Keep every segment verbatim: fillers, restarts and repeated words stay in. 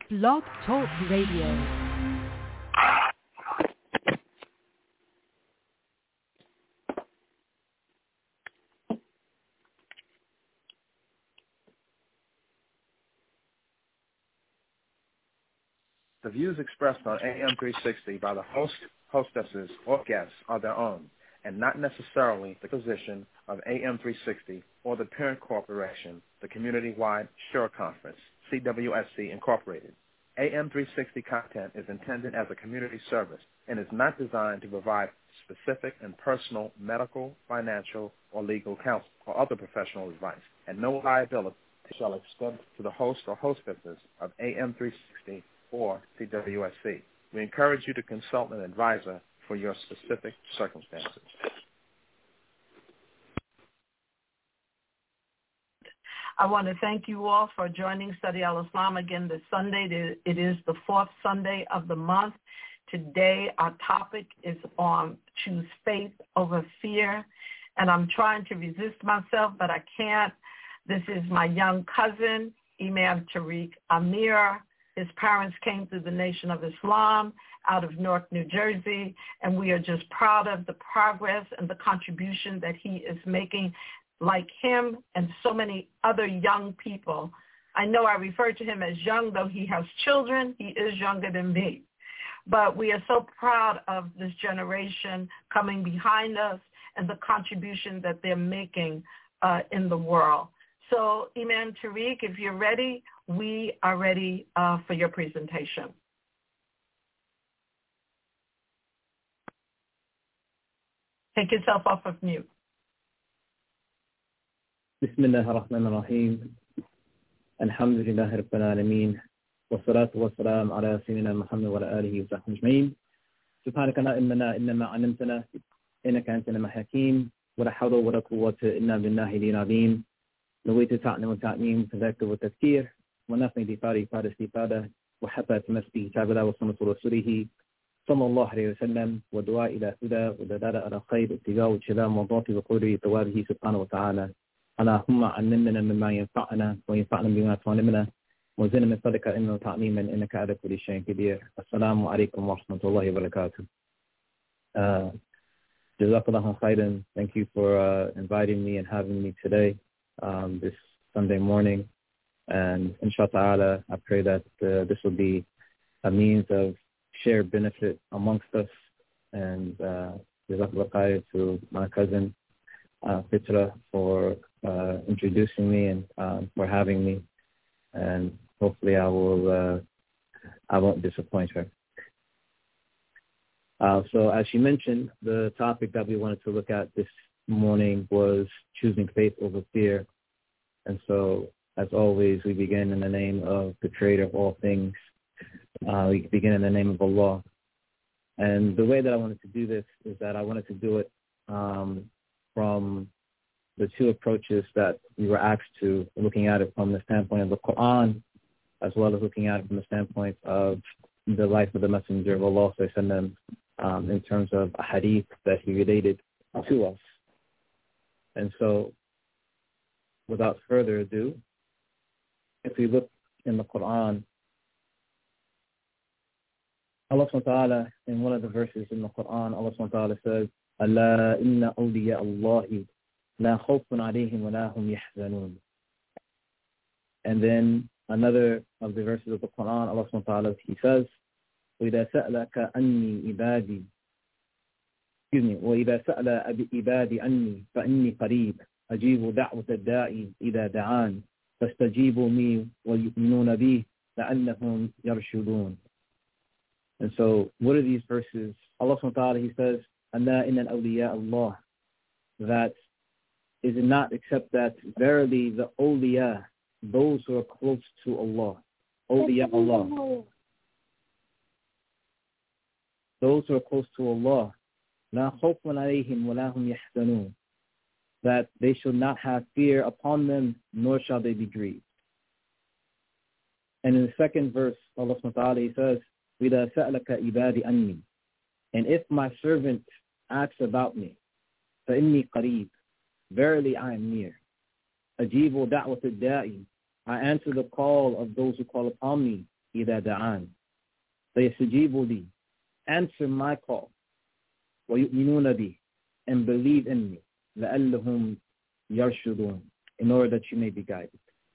Blog Talk Radio. The views expressed on A M three sixty by the host, hostesses, or guests are their own, and not necessarily the position of A M three sixty or the parent corporation, the Community-Wide Shura Conference, C W S C Incorporated. A M three sixty content is intended as a community service and is not designed to provide specific and personal medical, financial, or legal counsel or other professional advice, and no liability shall extend to the host or hostesses of A M three sixty or C W S C. We encourage you to consult an advisor for your specific circumstances. I want to thank you all for joining Study Al-Islam again this Sunday. It is the fourth Sunday of the month. Today our topic is on choose faith over fear, and I'm trying to resist myself, but I can't. This is my young cousin, Imam Tariq Amir. His parents came through the Nation of Islam out of Newark, New Jersey, and we are just proud of the progress and the contribution that he is making, like him and so many other young people. I know I refer to him as young, though he has children. He is younger than me. But we are so proud of this generation coming behind us and the contribution that they're making uh, in the world. So, Imam Tariq, if you're ready, we are ready uh, for your presentation. Take yourself off of mute. بسم الله الرحمن الرحيم الحمد لله رب العالمين والصلاة والسلام على سيدنا محمد وعلى آله وصحبه أجمعين سبحانك لا علم لنا إلا ما علمتنا إنك أنت العليم الحكيم ولا حول ولا قوة إلا بالله العلي العظيم نويت تعلم وتعليم تذكر وتذكير ونفني دفاري فار استفادة وحتى تمسك كتاب الله وسنة رسوله صلى الله عليه وسلم ودعاء إلى هدى ودلالة على خير اتجاه وشباب موضوعي وقوله توابه سبحانه وتعالى اللهم علمنا مما ينفعنا وينفعنا بما تعلمنا وزدنا من فضلك علما وتعليما انك على كل شيء قدير. السلام عليكم ورحمة الله وبركاته. Uh, Jazakallahu khairan. Thank you for uh, inviting me and having me today, um, this Sunday morning. And inshallah, I pray that uh, this will be a means of shared benefit amongst us. And uh, Jazakallahu khair to my cousin uh, Fitra for uh, introducing me and uh, for having me. And hopefully I will, uh, I won't disappoint her. Uh, so as she mentioned, the topic that we wanted to look at this morning was choosing faith over fear. And so, as always, we begin in the name of the Creator of all things. Uh, we begin in the name of Allah. And the way that I wanted to do this is that I wanted to do it um, from the two approaches that we were asked to, looking at it from the standpoint of the Quran, as well as looking at it from the standpoint of the life of the Messenger of Allah, um, in terms of a hadith that he related to us. And so, without further ado, if we look in the Quran, Allah subhanahu wa ta'ala, in one of the verses in the Quran, Allah subhanahu wa ta'ala says, Allah inna awliya Allahi la khawfun alayhim wa la hum yahzanun. And then another of the verses of the Quran, Allah subhanahu wa ta'ala, he says, وَإِذَا سَأْلَكَ أَنِّي إِبَادِي excuse me, وَإِذَا سَأْلَ إِبَادِي أَنِّي فَإِنِّي قَرِيبٌ أَجِيبُ دَعْوَةَ الدَّاعِ إِذَا دَعَانِ فَاسْتَجِيبُوا مِي وَيُؤْمِنُونَ بِي لَعَلَّهُمْ يَرْشُدُونَ. And so, what are these verses? Allah subhanahu wa ta'ala, he says, أَلَّا إِنَّ الْأَوْلِيَاءَ اللَّهِ, that is it not except that verily the awliya, those who are close to Allah, awliya Allah, those who are close to Allah, la khawfun alayhim wa la hum yahzanun, that they shall not have fear upon them, nor shall they be grieved. And in the second verse, Allah subhanahu wa ta'ala, he says, وَإِذَا سَأْلَكَ عِبَادِ أَنِّي, and if my servant asks about me, فَإِنِّي قَرِيبٌ, verily I am near. أَجِيبُ دَعْوَةَ الدَّاعِ, I answer the call of those who call upon me. إِذَا دَعَانِ فَيَسْتَجِيبُ لِي. Answer my call. وَيُؤْمِنُونَ بِي. And believe in me. لَأَلَّهُمْ يَرْشُدُونَ. In order that you may be guided.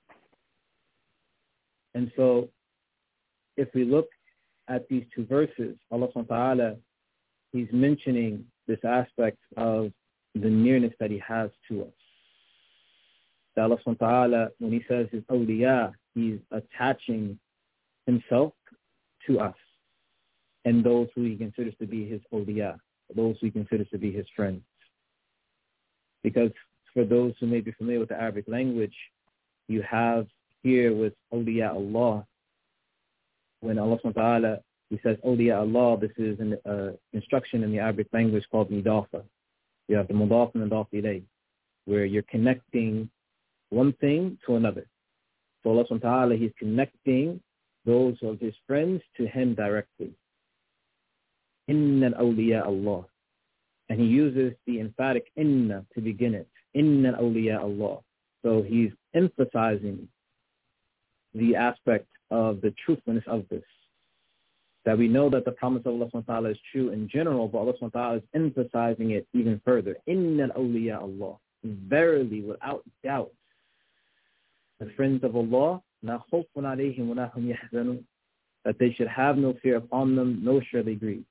And so, if we look at these two verses, Allah subhanahu wa ta'ala, He's mentioning this aspect of the nearness that He has to us. That Allah subhanahu wa ta'ala, when He says His awliya, He's attaching Himself to us and those who He considers to be His awliya, those who He considers to be His friends. Because for those who may be familiar with the Arabic language, you have here with awliya Allah, when Allah subhanahu wa ta'ala, He says awliya Allah, this is an uh, instruction in the Arabic language called mudafa. You have the mudaf and mudaf ilayh, where you're connecting one thing to another. So Allah subhanahu wa ta'ala, He's connecting those of His friends to Him directly. Inna al-awliya Allah. And He uses the emphatic inna to begin it. Inna al-awliya Allah. So He's emphasizing the aspect of the truthfulness of this. That we know that the promise of Allah subhanahu wa ta'ala is true in general, but Allah subhanahu wa ta'ala is emphasizing it even further. Inna al-awliya Allah. Verily, without doubt, the friends of Allah, la khawfun alayhim wa la hum yahzanun, that they should have no fear upon them, nor shall they grieve.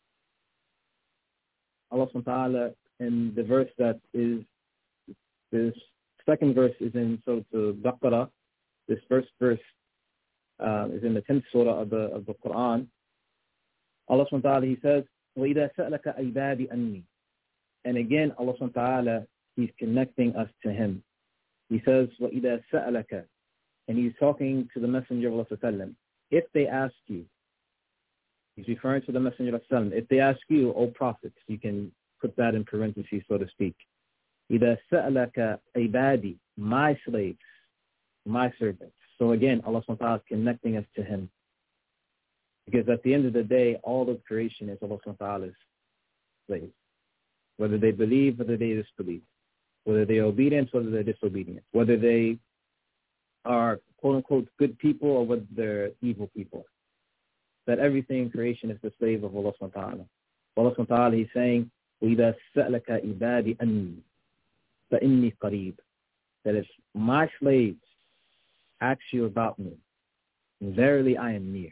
Allah subhanahu wa ta'ala, in the verse that is, this second verse is in Surah Al-Baqarah. This first verse uh, is in the tenth surah of the of the Quran. Allah subhanahu wa ta'ala, He says, وَإِذَا سَأْلَكَ عِبَادِ أَنِّي. And again, Allah subhanahu wa ta'ala, He's connecting us to Him. He says, وَإِذَا سَأْلَكَ. And He's talking to the Messenger of Allah sallallahu alaihi wasallam. If they ask you, He's referring to the Messenger of Allah. If they ask you, O Prophet, you can put that in parentheses, so to speak. إِذَا سَأْلَكَ عِبَادِ. My slaves, my servants. So again, Allah subhanahu wa ta'ala is connecting us to Him. Because at the end of the day, all of creation is Allah subhanahu wa ta'ala's slaves. Whether they believe, whether they disbelieve. Whether they are obedient, whether they're disobedient. Whether they are quote-unquote good people or whether they're evil people. That everything in creation is the slave of Allah subhanahu wa ta'ala. Allah subhanahu wa ta'ala, He's saying, وَإِذَا سَأْلَكَ عِبَادِ أَنِّي فَإِنِّي قَرِيبٌ. That if my slaves ask you about me, verily I am near.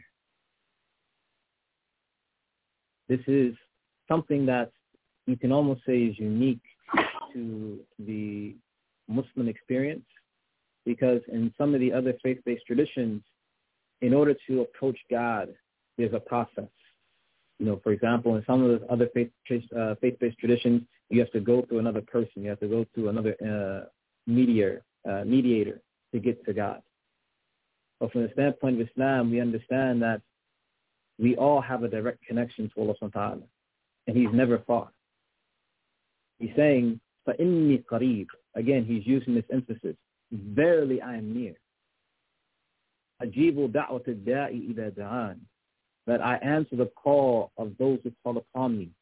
This is something that you can almost say is unique to the Muslim experience, because in some of the other faith-based traditions, in order to approach God, there's a process. You know, for example, in some of the other faith, uh, faith-based traditions, you have to go through another person. You have to go through another uh, mediator, uh, mediator to get to God. But from the standpoint of Islam, we understand that we all have a direct connection to Allah subhanahu wa ta'ala. And He's never far. He's saying, فَإِنِّي قَرِيبٌ. Again, He's using this emphasis. Verily I am near. أَجِيبُ دَعْوَةَ الدَّاءِ إِذَا دَعَانِ. That I answer the call of those who call upon me.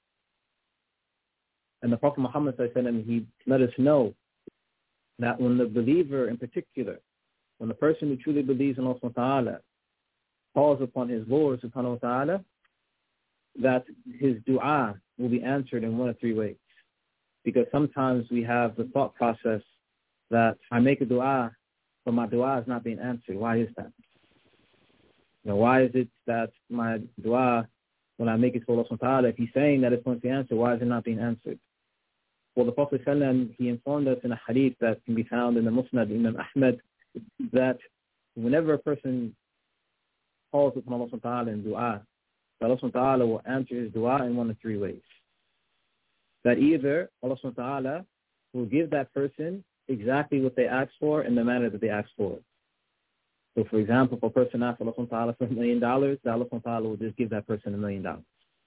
And the Prophet Muhammad sallallahu alaihi wasallam, he let us know that when the believer in particular, when the person who truly believes in Allah subhanahu wa ta'ala calls upon his Lord subhanahu wa ta'ala, that his dua will be answered in one of three ways. Because sometimes we have the thought process that I make a dua, but my dua is not being answered. Why is that? You know, why is it that my dua, when I make it to Allah subhanahu wa ta'ala, if He's saying that it's going to be answered, why is it not being answered? Well, the Prophet sallallahu alaihi wasallam, he informed us in a hadith that can be found in the Musnad Imam Ahmad, that whenever a person calls upon Allah subhanahu wa ta'ala in dua, Allah subhanahu wa ta'ala will answer his dua in one of three ways. That either Allah subhanahu wa ta'ala will give that person exactly what they asked for in the manner that they asked for it. So for example, if a person asks Allah subhanahu wa ta'ala for a million dollars, Allah subhanahu wa ta'ala will just give that person a million dollars.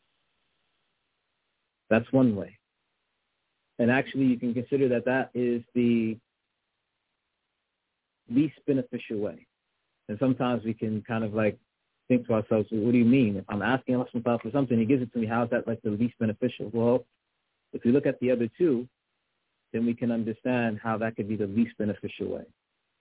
That's one way. And actually you can consider that that is the least beneficial way. And sometimes we can kind of like think to ourselves, well, what do you mean? If I'm asking Allah subhanahu wa ta'ala for something, He gives it to me, how is that like the least beneficial? Well, if we look at the other two, then we can understand how that could be the least beneficial way.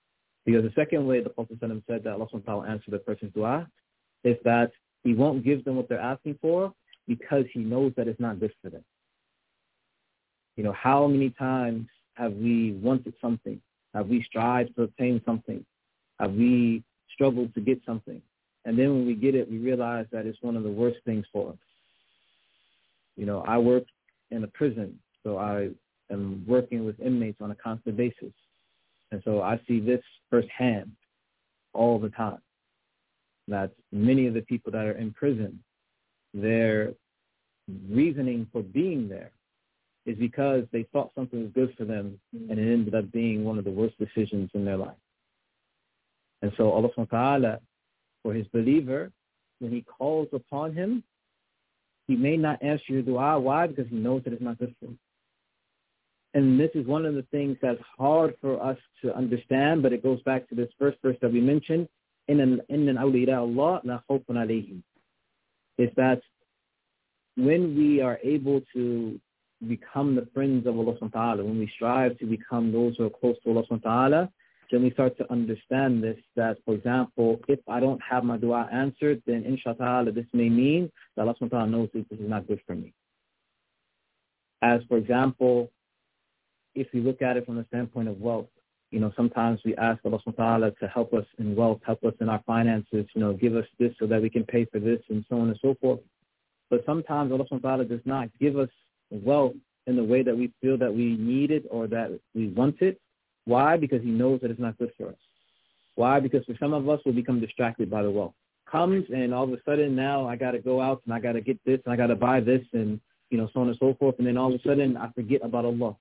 Because the second way the Prophet said that Allah subhanahu wa ta'ala answered the person's dua is that he won't give them what they're asking for because he knows that it's not good for them. You know, how many times have we wanted something? Have we strived to obtain something? Have we struggled to get something? And then when we get it, we realize that it's one of the worst things for us. You know, I work in a prison, so I am working with inmates on a constant basis. And so I see this firsthand all the time, that many of the people that are in prison, their reasoning for being there is because they thought something was good for them, and it ended up being one of the worst decisions in their life. And so Allah subhanahu wa ta'ala, for his believer, when he calls upon him, he may not answer your dua. Why? Because he knows that it's not good for him. And this is one of the things that's hard for us to understand, but it goes back to this first verse that we mentioned, إِنَّ الْأَوْلِيَاءَ اللَّهِ لَا خَوْفٌ عَلَيْهِمْ. It's that when we are able to become the friends of Allah subhanahu wa ta'ala, when we strive to become those who are close to Allah subhanahu wa ta'ala, then we start to understand this, that, for example, if I don't have my dua answered, then inshallah this may mean that Allah subhanahu wa ta'ala knows that this is not good for me. As, for example, if we look at it from the standpoint of wealth, you know, sometimes we ask Allah subhanahu wa ta'ala to help us in wealth, help us in our finances, you know, give us this so that we can pay for this and so on and so forth. But sometimes Allah subhanahu wa ta'ala does not give us wealth in the way that we feel that we need it or that we want it. Why? Because he knows that it's not good for us. Why? Because for some of us, we'll become distracted by the wealth. Comes and all of a sudden now I got to go out and I got to get this and I got to buy this and, you know, so on and so forth. And then all of a sudden I forget about Allah.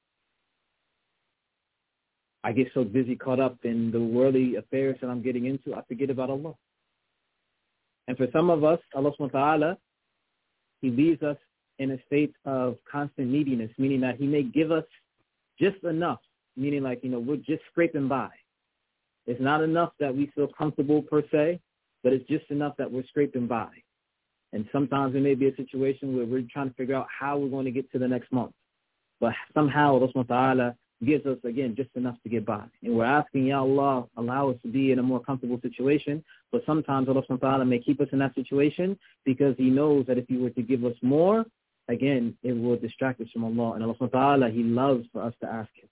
I get so busy caught up in the worldly affairs that I'm getting into, I forget about Allah. And for some of us, Allah subhanahu wa ta'ala, he leaves us in a state of constant neediness, meaning that he may give us just enough, meaning like, you know, we're just scraping by. It's not enough that we feel comfortable per se, but it's just enough that we're scraping by. And sometimes it may be a situation where we're trying to figure out how we're going to get to the next month. But somehow Allah subhanahu wa ta'ala gives us, again, just enough to get by. And we're asking, Ya Allah, allow us to be in a more comfortable situation. But sometimes Allah subhanahu wa ta'ala may keep us in that situation because he knows that if he were to give us more, again, it will distract us from Allah. And Allah subhanahu wa ta'ala, he loves for us to ask him.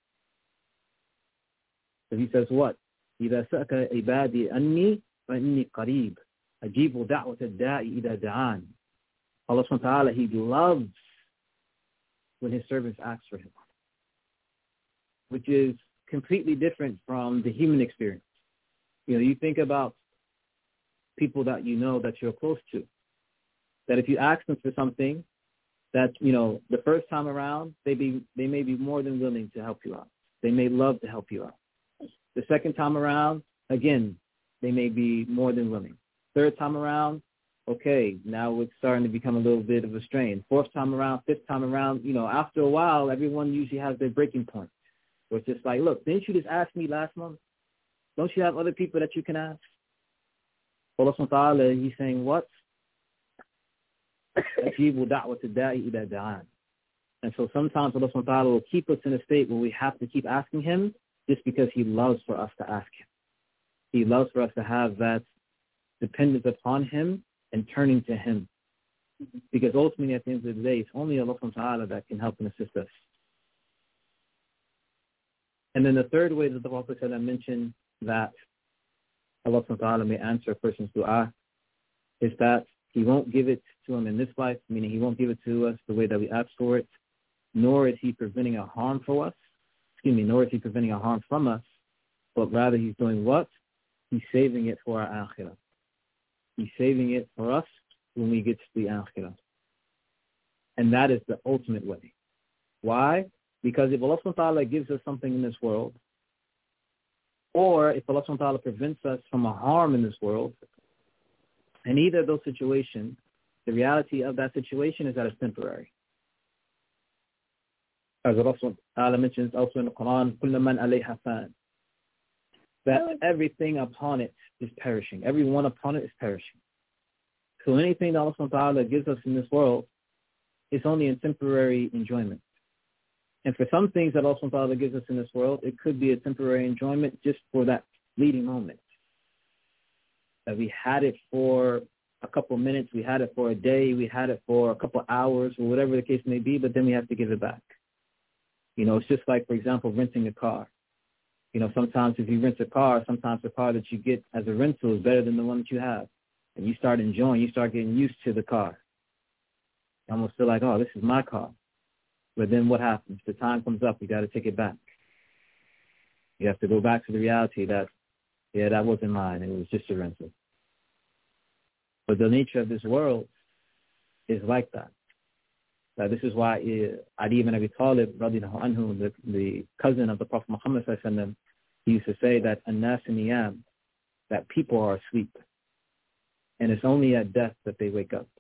So he says what? إِذَا سَأَكَ عِبَادِي أَنِّي فَإِنِّي قَرِيبٌ أَجِيبُ دَعْوَةَ الدَّاعِ إِذَا دَعَانِ. Allah subhanahu wa ta'ala, he loves when his servants ask for him, which is completely different from the human experience. You know, you think about people that you know that you're close to, that if you ask them for something, that, you know, the first time around, they be they may be more than willing to help you out. They may love to help you out. The second time around, again, they may be more than willing. Third time around, okay, now it's starting to become a little bit of a strain. Fourth time around, fifth time around, you know, after a while, everyone usually has their breaking point. Where it's just like, look, didn't you just ask me last month? Don't you have other people that you can ask? Allah subhanahu wa ta'ala, he's saying what? And so sometimes Allah subhanahu wa ta'ala will keep us in a state where we have to keep asking him just because he loves for us to ask him. He loves for us to have that dependence upon him and turning to him. Because ultimately at the end of the day, it's only Allah subhanahu wa ta'ala that can help and assist us. And then the third way that the Prophet mentioned that Allah subhanahu wa ta'ala may answer a person's dua is that he won't give it to him in this life, meaning he won't give it to us the way that we ask for it, nor is he preventing a harm for us, excuse me, nor is he preventing a harm from us, but rather he's doing what? He's saving it for our akhirah. He's saving it for us when we get to the akhirah. And that is the ultimate way. Why? Because if Allah subhanahu wa ta'ala gives us something in this world, or if Allah subhanahu wa ta'ala prevents us from a harm in this world, in either of those situations, the reality of that situation is that it's temporary. As Allah subhanahu wa ta'ala mentions also in the Quran, كُلَّ مَنْ عَلَيْهَا فَانٍ, that everything upon it is perishing. Everyone upon it is perishing. So anything that Allah subhanahu wa ta'ala gives us in this world is only a temporary enjoyment. And for some things that Allah subhanahu wa ta'ala gives us in this world, it could be a temporary enjoyment just for that fleeting moment. That we had it for a couple minutes, we had it for a day, we had it for a couple hours, or whatever the case may be, but then we have to give it back. You know, it's just like, for example, renting a car. You know, sometimes if you rent a car, sometimes the car that you get as a rental is better than the one that you have. And you start enjoying, you start getting used to the car. You almost feel like, oh, this is my car. But then what happens? The time comes up, you got to take it back. You have to go back to the reality that, yeah, that wasn't mine. It was just a rental. But the nature of this world is like that. Now, this is why uh, Ali ibn Abi Talib, radiallahu anhu, the, the cousin of the Prophet Muhammad sallallahu alaihi wasallam, he used to say that an-nas niyam, that people are asleep. And it's only at death that they wake up.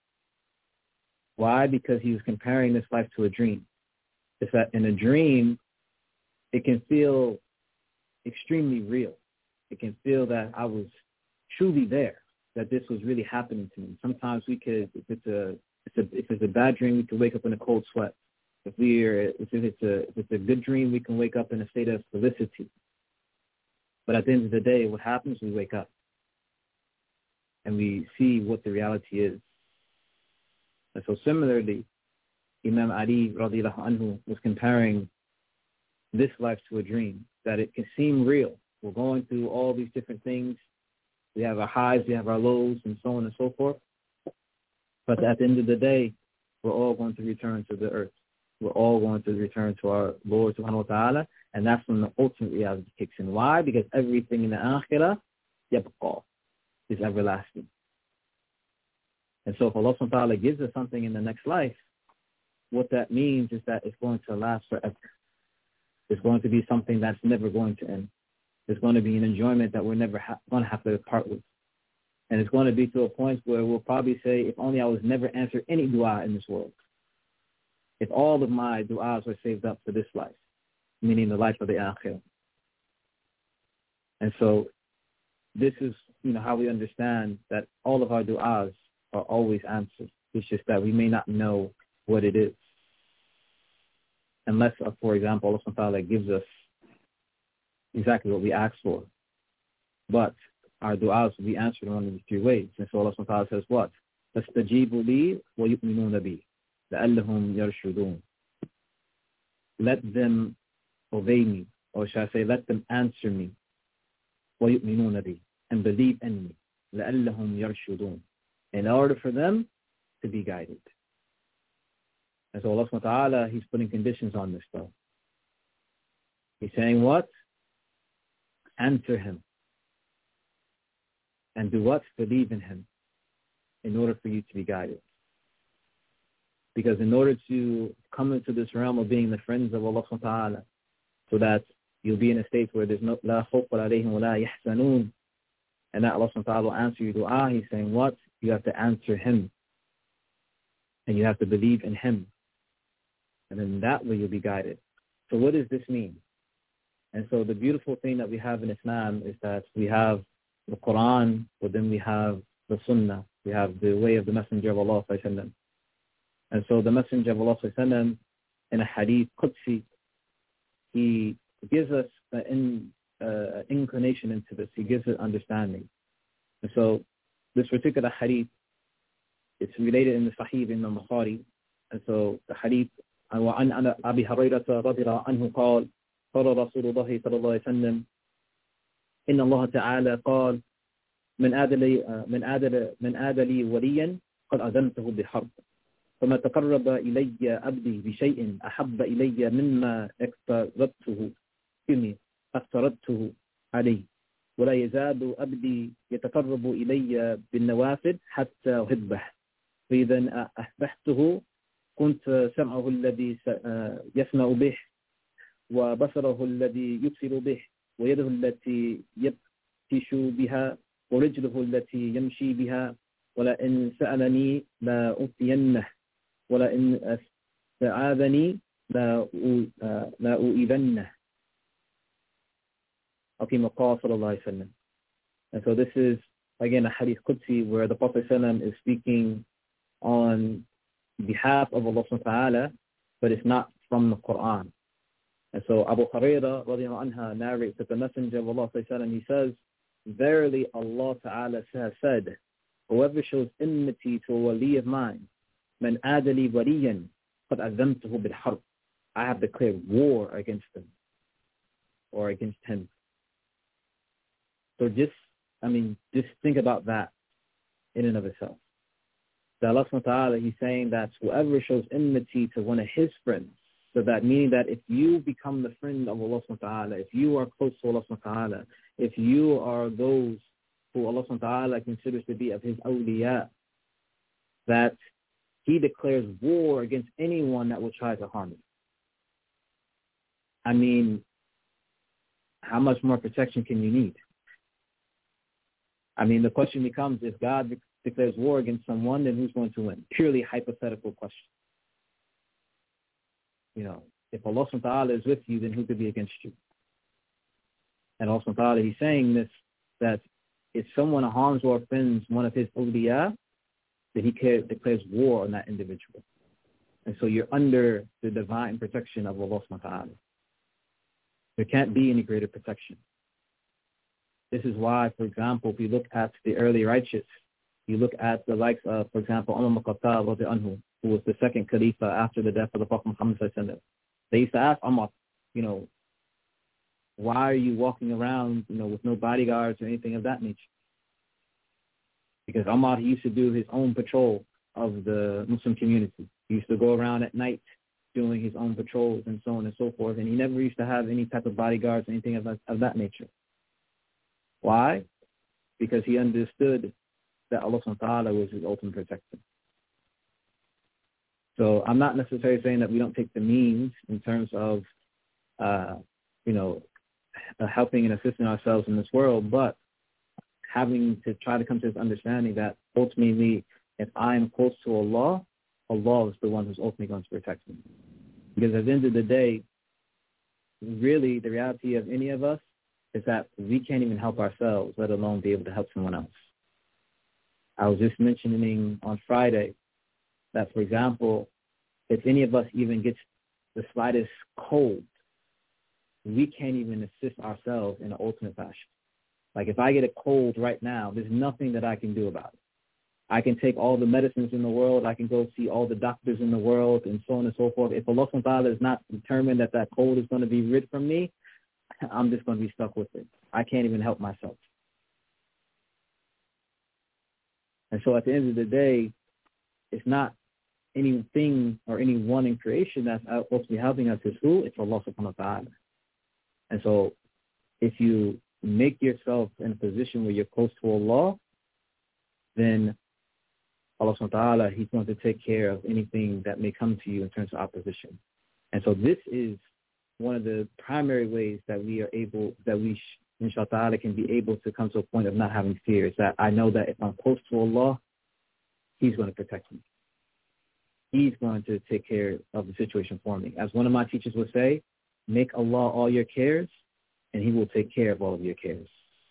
Why? Because he was comparing this life to a dream. It's that in a dream, it can feel extremely real. It can feel that I was truly there, that this was really happening to me. Sometimes we could, if it's a, if it's a, if it's a bad dream, we can wake up in a cold sweat. If we're, if it's a, if it's a good dream, we can wake up in a state of felicity. But at the end of the day, what happens? We wake up and we see what the reality is. And so similarly, Imam Ali radiallahu anhu was comparing this life to a dream, that it can seem real. We're going through all these different things. We have our highs, we have our lows, and so on and so forth. But at the end of the day, we're all going to return to the earth. We're all going to return to our Lord subhanahu wa ta'ala, and that's when the ultimate reality kicks in. Why? Because everything in the akhirah, yabqa, is everlasting. And so if Allah subhanahu wa ta'ala gives us something in the next life, what that means is that it's going to last forever. It's going to be something that's never going to end. It's going to be an enjoyment that we're never ha- going to have to part with. And it's going to be to a point where we'll probably say, if only I was never answered any dua in this world. If all of my du'as were saved up for this life, meaning the life of the akhirah. And so this is, you know, how we understand that all of our du'as are always answered. It's just that we may not know what it is. Unless, uh, for example, Allah subhanahu wa ta'ala gives us exactly what we ask for. But our du'as will be answered in one of the three ways. And so Allah subhanahu wa ta'ala says what? فَاسْتَجِيبُوا لِي وَيُؤْمِنُونَ بِي لَأَلَّهُمْ يَرْشُدُونَ. Let them obey me, or shall I say, let them answer me, وَيُؤْمِنُونَ بِي, and believe in me, لَأَلَّهُمْ يَرْشُدُونَ, in order for them to be guided. And so Allah subhanahu wa ta'ala, He's putting conditions on this though. He's saying what? Answer Him. And do what? Believe in Him, in order for you to be guided. Because in order to come into this realm of being the friends of Allah subhanahu wa ta'ala, so that you'll be in a state where there's no la khawfun alayhim wa la yahzanun, and that Allah subhanahu wa ta'ala will answer your dua, He's saying what? You have to answer Him. And you have to believe in Him. And then that way you'll be guided. So what does this mean? And so the beautiful thing that we have in Islam is that we have the Quran, but then we have the Sunnah. We have the way of the Messenger of Allah sallallahu alaihi wasallam. And so the Messenger of Allah sallallahu alaihi wasallam, in a hadith Qudsi, he gives us an in, uh, inclination into this. He gives us understanding. And so this particular hadith, it's related in the Sahih in the Bukhari. And so the hadith, وعن أبي هريرة رضي الله عنه قال قال رسول الله صلى الله عليه وسلم إن الله تعالى قال من آد لي من آد من آد لي وليا قد أذنته بحرب فما تقرب إلي عبدي بشيء أحب إلي مما افترضته إني افترضته عليه ولا يزال عبدي يتقرب إلي بالنوافل حتى أحبه فإذا أحببته كنت سمعه الذي يسمع به وبصره الذي يبصر به ويده التي يبطش بها ورجله التي يمشي بها ولئن سألني لا أوتينه ولئن استعاذني لا لا أؤذنه. Okay, Maqal sallallahu alayhi wa sallam. And so this is again a hadith Qudsi where the Prophet sallam is speaking on behalf of Allah subhanahu wa ta'ala, but it's not from the Quran. And so Abu Hurairah radiallahu anha narrates that the Messenger of Allah sallallahu alayhi wa sallam, he says verily Allah Ta'ala has said, whoever shows enmity to a wali of mine, man adali waliyan, qad azamtuhu bil harb, I have declared war against them or against him. So just, I mean, just think about that in and of itself. That Allah subhanahu wa ta'ala, he's saying that whoever shows enmity to one of his friends, so that meaning that if you become the friend of Allah subhanahu wa ta'ala, if you are close to Allah subhanahu wa ta'ala, if you are those who Allah subhanahu wa ta'ala considers to be of his awliya, that he declares war against anyone that will try to harm you. I mean, how much more protection can you need? I mean, the question becomes, if God declares war against someone, then who's going to win? Purely hypothetical question. You know, if Allah subhanahu wa ta'ala is with you, then who could be against you? And Allah subhanahu wa ta'ala, he's saying this, that if someone harms or offends one of his awliya, then he declares war on that individual. And so you're under the divine protection of Allah subhanahu wa ta'ala. There can't be any greater protection. This is why, for example, if you look at the early righteous, you look at the likes of, for example, Umar ibn Khattab, who was the second Khalifa after the death of the Prophet Muhammad sallallahu alaihi wasallam. They used to ask Umar, you know, why are you walking around, you know, with no bodyguards or anything of that nature? Because Umar, he used to do his own patrol of the Muslim community. He used to go around at night doing his own patrols and so on and so forth, and he never used to have any type of bodyguards or anything of that, of that nature. Why? Because he understood that Allah subhanahu wa ta'ala was his ultimate protector. So I'm not necessarily saying that we don't take the means in terms of, uh, you know, uh, helping and assisting ourselves in this world, but having to try to come to this understanding that ultimately, if I am close to Allah, Allah is the one who's ultimately going to protect me. Because at the end of the day, really the reality of any of us is that we can't even help ourselves, let alone be able to help someone else. I was just mentioning on Friday that, for example, if any of us even gets the slightest cold, we can't even assist ourselves in an ultimate fashion. Like if I get a cold right now, there's nothing that I can do about it. I can take all the medicines in the world. I can go see all the doctors in the world and so on and so forth. If Allah subhanahu wa ta'ala is not determined that that cold is going to be rid from me, I'm just going to be stuck with it. I can't even help myself. And so at the end of the day, it's not anything or anyone in creation that's ultimately helping us. Is who? It's Allah subhanahu wa ta'ala. And so if you make yourself in a position where you're close to Allah, then Allah subhanahu wa ta'ala, he's going to take care of anything that may come to you in terms of opposition. And so this is one of the primary ways that we are able, that we, inshallah ta'ala, can be able to come to a point of not having fear, is that I know that if I'm close to Allah, he's going to protect me. He's going to take care of the situation for me. As one of my teachers would say, make Allah all your cares, and he will take care of all of your cares.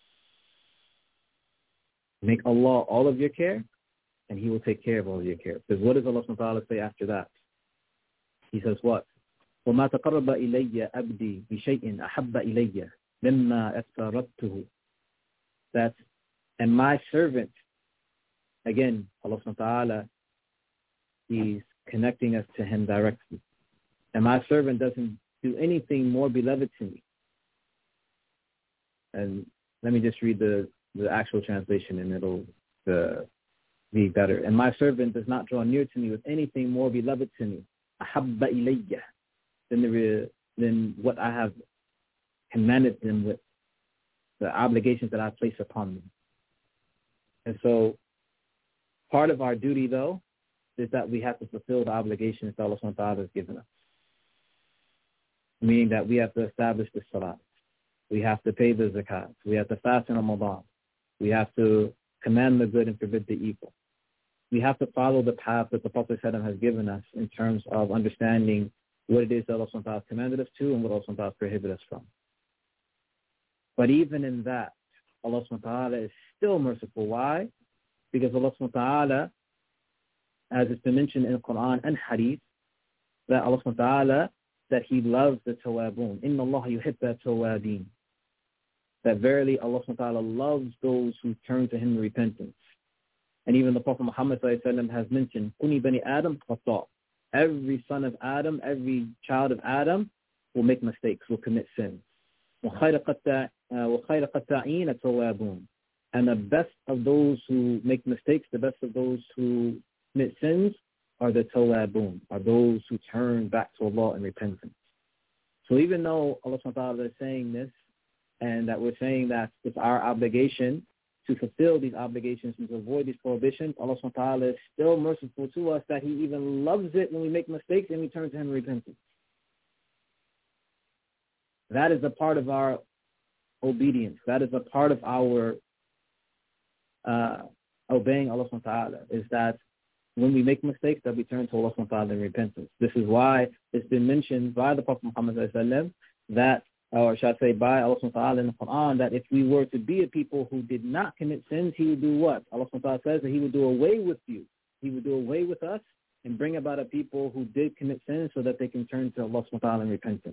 Make Allah all of your care, and he will take care of all of your cares. Because what does Allah subhanahu wa ta'ala say after that? He says what? وَمَا تَقَرَّبَ إِلَيَّ أَبْدِي بِشَيْءٍ أَحَبَّ إِلَيَّ مِمَّا أَفْتَرَضْتُهُ. That, and my servant, again, Allah subhanahu wa ta'ala, he's connecting us to him directly. And my servant doesn't do anything more beloved to me. And let me just read the, the actual translation, and it'll uh, be better. And my servant does not draw near to me with anything more beloved to me, أَحَبَّ إِلَيَّ, than, the, than what I have commanded them with, the obligations that I place upon them. And so part of our duty, though, is that we have to fulfill the obligations that Allah subhanahu wa ta'ala has given us. Meaning that we have to establish the salat. We have to pay the zakat. We have to fast in Ramadan. We have to command the good and forbid the evil. We have to follow the path that the Prophet has given us in terms of understanding what it is that Allah subhanahu wa ta'ala has commanded us to and what Allah subhanahu wa ta'ala has prohibited us from. But even in that, Allah subhanahu wa ta'ala is still merciful. Why? Because Allah subhanahu wa ta'ala, as it's been mentioned in the Quran and Hadith, that Allah subhanahu wa ta'ala, that he loves the tawabun. Inna Allah yuhibba tawabin. that verily Allah subhanahu wa ta'ala loves those who turn to him in repentance. And even the Prophet Muhammad sallallahu alaihi wasallam has mentioned, Kuni bani Adam khata. Every son of Adam, every child of Adam will make mistakes, will commit sins. وَخَيْرَ قَطَّعِينَ التَّوَّابُونَ. And the best of those who make mistakes, the best of those who commit sins are the tawabun, are those who turn back to Allah in repentance. So even though Allah subhanahu wa ta'ala is saying this, and that we're saying that it's our obligation to fulfill these obligations and to avoid these prohibitions, Allah subhanahu wa ta'ala is still merciful to us that he even loves it when we make mistakes and we turn to him in repentance. That is a part of our obedience. That is a part of our uh, obeying Allah subhanahu wa ta'ala, is that when we make mistakes, that we turn to Allah subhanahu wa ta'ala in repentance. This is why it's been mentioned by the Prophet Muhammad sallallahu alaihi wasallam that, or should I say by Allah subhanahu wa ta'ala in the Quran, that if we were to be a people who did not commit sins, he would do what? Allah subhanahu wa ta'ala says that he would do away with you. He would do away with us and bring about a people who did commit sins so that they can turn to Allah subhanahu wa ta'ala in repentance.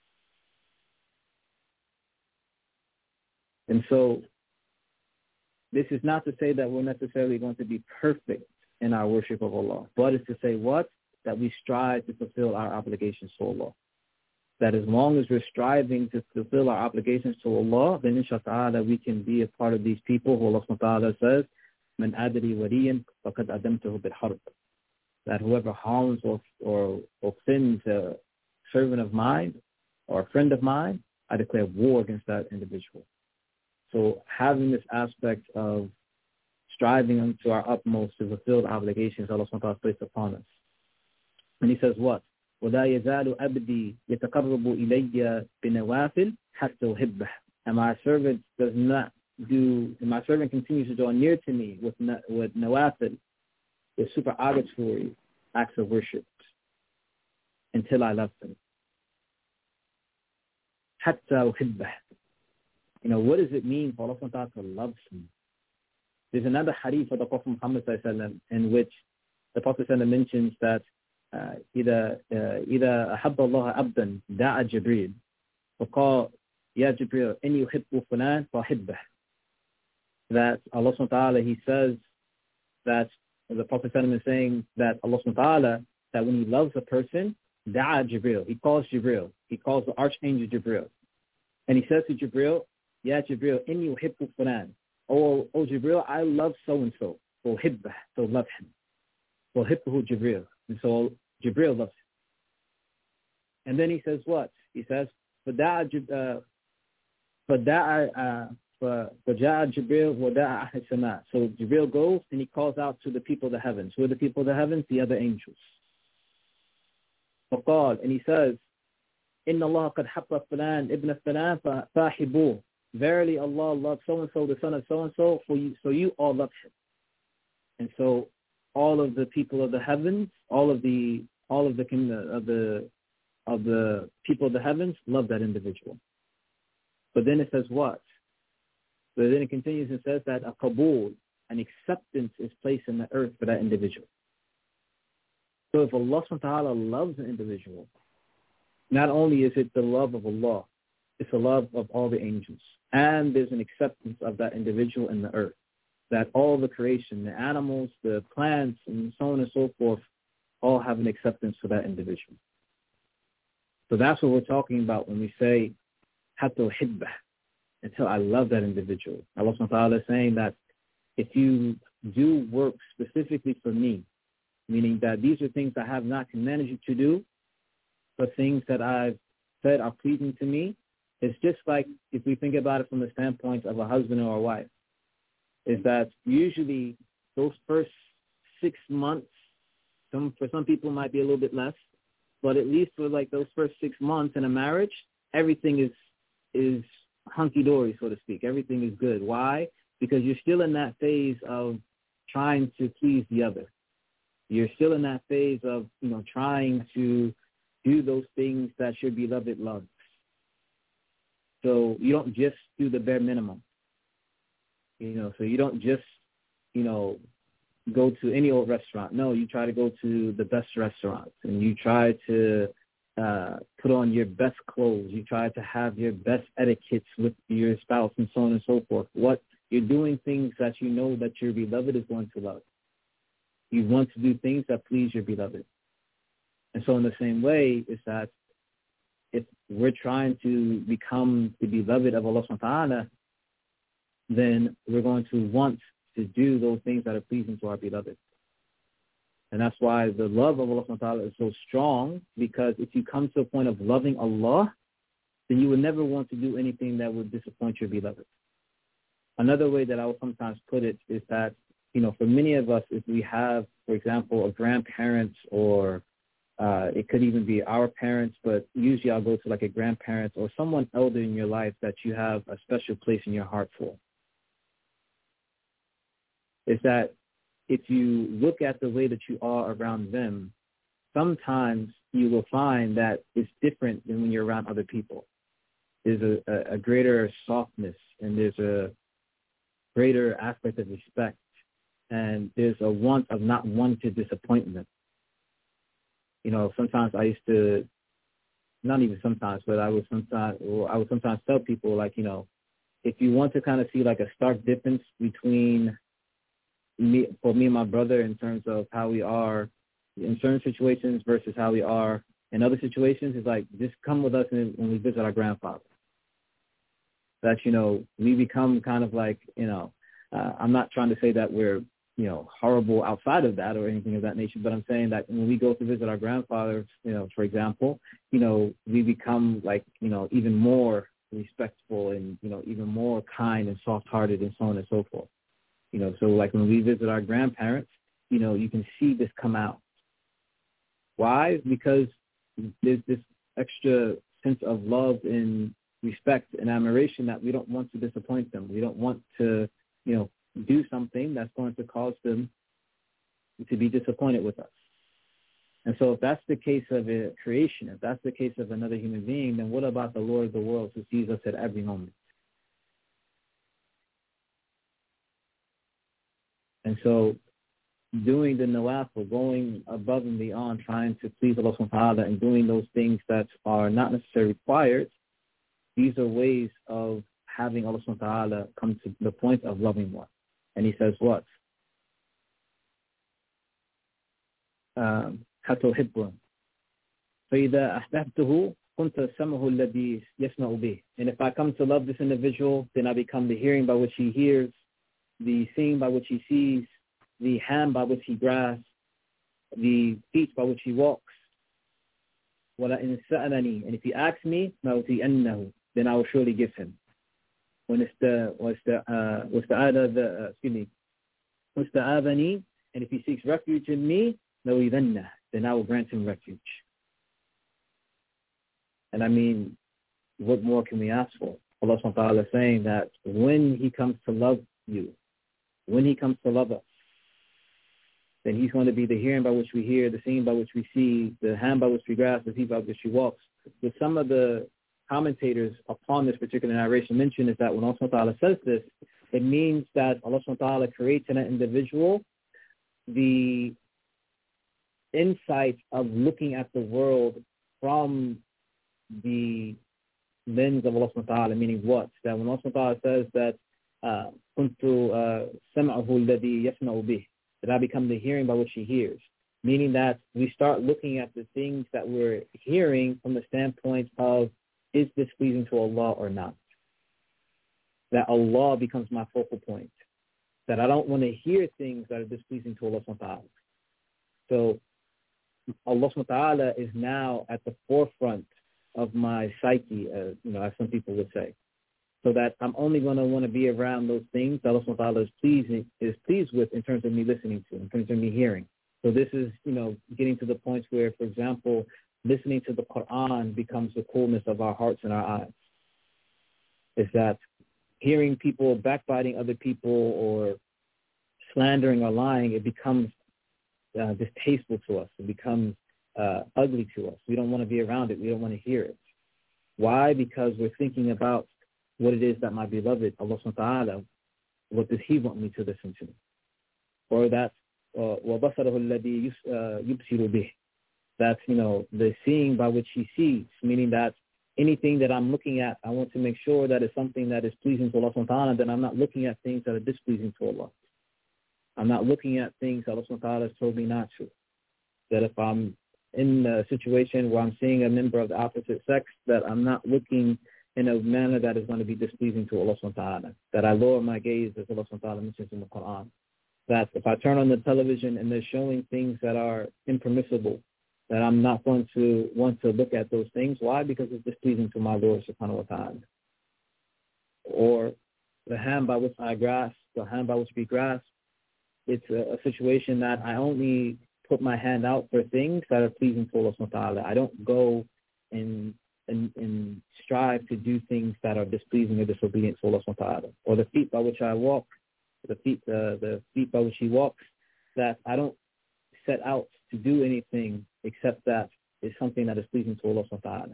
And so this is not to say that we're necessarily going to be perfect in our worship of Allah, but it's to say what? That we strive to fulfill our obligations to Allah. That as long as we're striving to fulfill our obligations to Allah, then inshallah we can be a part of these people who Allah subhanahu wa ta'ala says, Man adri waliyan faqad adamtuhu bil harb. That whoever harms or, or offends a servant of mine or a friend of mine, I declare war against that individual. So having this aspect of striving to our utmost to fulfill the obligations Allah subhanahu wa ta'ala placed upon us. And he says what? وَلَا يَزَالُ أَبْدِي يَتَقَرَّبُ إِلَيَّ بِنَوَافِلْ حَتَّى أُحِبَّهُ. And my servant does not do, and my servant continues to draw near to me with with nawafil, with supererogatory acts of worship, until I love him. حَتَّى أُحِبَّهُ. You know, what does it mean for Allah subhanahu wa ta'ala to love him? There's another hadith of the Prophet Muhammad sallallahu alaihi wasallam in which the Prophet sallallahu mentions that إذا إذا أحب الله عبدا دعا جبريل وقال يا جبريل إني أحب فلان فأحبه. That Allah subhanahu wa ta'ala, he says that the Prophet sallallahu is saying that Allah subhanahu wa ta'ala, that when he loves a person, دعا Jibril, he calls Jibril, he calls the archangel Jibril, and he says to Jibril, يا جبريل إني أحب فلان. Oh, oh Jibril, I love so-and-so. فأحبه, so love him. فأحبه Jibril. And so Jibril loves him. And then he says what? He says, فَدَعَ فَجَاءَ جِبْرِيل وَدَعَ أَهْلَ السَّمَاءِ. So Jibril goes and he calls out to the people of the heavens. Who are the people of the heavens? The other angels. فقال, and he says, إِنَّ اللَّهَ قَدْ حَبَّ فَلَانٍ إِبْنَ فَلَانٍ فَاحِبُوهُ. Verily Allah loves so-and-so, the son of so-and-so, for you, so you all love him. And so all of the people of the heavens, all of the all of the of the of the people of the heavens love that individual. But then it says what? So then it continues and says that a qabul, an acceptance, is placed in the earth for that individual. So if Allah subhanahu wa ta'ala loves an individual, not only is it the love of Allah, it's the love of all the angels. And there's an acceptance of that individual in the earth. That all the creation, the animals, the plants, and so on and so forth, all have an acceptance for that individual. So that's what we're talking about when we say, حَتَّى أُحِبَّهُ, until I love that individual. Allah subhanahu wa ta'ala is saying that if you do work specifically for me, meaning that these are things I have not commanded you to do, but things that I've said are pleasing to me, it's just like if we think about it from the standpoint of a husband or a wife, is that usually those first six months, some for some people might be a little bit less, but at least for like those first six months in a marriage, everything is is hunky-dory, so to speak. Everything is good. Why? Because you're still in that phase of trying to please the other. You're still in that phase of, you know, trying to do those things that your beloved loves. So you don't just do the bare minimum. You know, so you don't just, you know, go to any old restaurant. No, you try to go to the best restaurants, and you try to uh, put on your best clothes. You try to have your best etiquettes with your spouse and so on and so forth. What you're doing things that you know that your beloved is going to love. You want to do things that please your beloved. And so in the same way, is that if we're trying to become the beloved of Allah subhanahu wa ta'ala, then we're going to want to do those things that are pleasing to our beloved. And that's why the love of Allah subhanahu wa ta'ala is so strong, because if you come to a point of loving Allah, then you would never want to do anything that would disappoint your beloved. Another way that I will sometimes put it is that, you know, for many of us, if we have, for example, a grandparent, or uh, it could even be our parents, but usually I'll go to like a grandparent or someone elder in your life that you have a special place in your heart for. Is that if you look at the way that you are around them, sometimes you will find that it's different than when you're around other people. There's a, a, a greater softness, and there's a greater aspect of respect, and there's a want of not wanting to disappoint them. You know, sometimes I used to, not even sometimes, but I would sometimes, or I would sometimes tell people, like, you know, if you want to kind of see like a stark difference between me, for me and my brother, in terms of how we are in certain situations versus how we are in other situations, is like, just come with us when we visit our grandfather. That, you know, we become kind of like, you know, uh, I'm not trying to say that we're, you know, horrible outside of that or anything of that nature, but I'm saying that when we go to visit our grandfather, you know, for example, you know, we become like, you know, even more respectful and, you know, even more kind and soft-hearted and so on and so forth. You know, so like when we visit our grandparents, you know, you can see this come out. Why? Because there's this extra sense of love and respect and admiration that we don't want to disappoint them. We don't want to, you know, do something that's going to cause them to be disappointed with us. And so if that's the case of a creation, if that's the case of another human being, then what about the Lord of the world who sees us at every moment? And so doing the nawafil, going above and beyond, trying to please Allah subhanahu wa ta'ala and doing those things that are not necessarily required, these are ways of having Allah subhanahu wa ta'ala come to the point of loving one. And he says what? حَتَّى أُحِبَّهُ فَإِذَا أَحْبَبْتُهُ كُنْتَ سَمْعَهُ الَّذِي يَسْمَعُ بِهِ. And if I come to love this individual, then I become the hearing by which he hears, the seeing by which he sees, the hand by which he grasps, the feet by which he walks. وَلَئِنْ سَأَلَنِي. And if he asks me, لَأُعْطِيَنَّهُ. Then I will surely give him. When it's the, what's the, uh, what's the, uh, the uh, excuse me, what's the avani, and if he seeks refuge in me, لَوِذَنَّهُ. Then I will grant him refuge. And I mean, what more can we ask for? Allah subhanahu wa ta'ala is saying that when he comes to love you, when he comes to love us, then he's going to be the hearing by which we hear, the seeing by which we see, the hand by which we grasp, the feet by which we walk. With some of the commentators upon this particular narration mention is that when Allah subhanahu wa ta'ala says this, it means that Allah subhanahu wa ta'ala creates in an individual the insight of looking at the world from the lens of Allah subhanahu wa ta'ala, meaning what? That when Allah subhanahu wa ta'ala says that كُنْتُ سَمْعَهُ الَّذِي يَسْمَعُ بِهِ, that I become the hearing by which he hears, meaning that we start looking at the things that we're hearing from the standpoint of, is this pleasing to Allah or not? That Allah becomes my focal point. That I don't want to hear things that are displeasing to Allah subhanahu wa ta'ala. So Allah subhanahu wa ta'ala is now at the forefront of my psyche, uh, you know, as some people would say. So that I'm only going to want to be around those things that Allah subhanahu wa ta'ala is pleasing, is pleased with in terms of me listening to, in terms of me hearing. So this is, you know, getting to the point where, for example, listening to the Quran becomes the coolness of our hearts and our eyes. Is that hearing people backbiting other people or slandering or lying, it becomes uh, distasteful to us. It becomes uh, ugly to us. We don't want to be around it. We don't want to hear it. Why? Because we're thinking about what it is that my beloved, Allah subhanahu wa ta'ala, what does he want me to listen to? Or that, وَبَصَرَهُ الَّذِي يُبْصِرُ بِهِ. That's, you know, the seeing by which he sees, meaning that anything that I'm looking at, I want to make sure that it's something that is pleasing to Allah subhanahu wa ta'ala, that I'm not looking at things that are displeasing to Allah. I'm not looking at things that Allah subhanahu wa ta'ala has told me not to. That if I'm in a situation where I'm seeing a member of the opposite sex, that I'm not looking in a manner that is going to be displeasing to Allah subhanahu wa ta'ala. That I lower my gaze, as Allah subhanahu wa ta'ala mentions in the Quran. That if I turn on the television and they're showing things that are impermissible, that I'm not going to want to look at those things. Why? Because it's displeasing to my Lord subhanahu wa ta'ala. Or the hand by which I grasp, the hand by which we grasp, it's a, a situation that I only put my hand out for things that are pleasing to Allah subhanahu wa ta'ala. I don't go and, and, and strive to do things that are displeasing or disobedient to Allah subhanahu wa ta'ala. Or the feet by which I walk, the feet, uh, the feet by which he walks, that I don't set out to do anything except that it's something that is pleasing to Allah subhanahu wa ta'ala.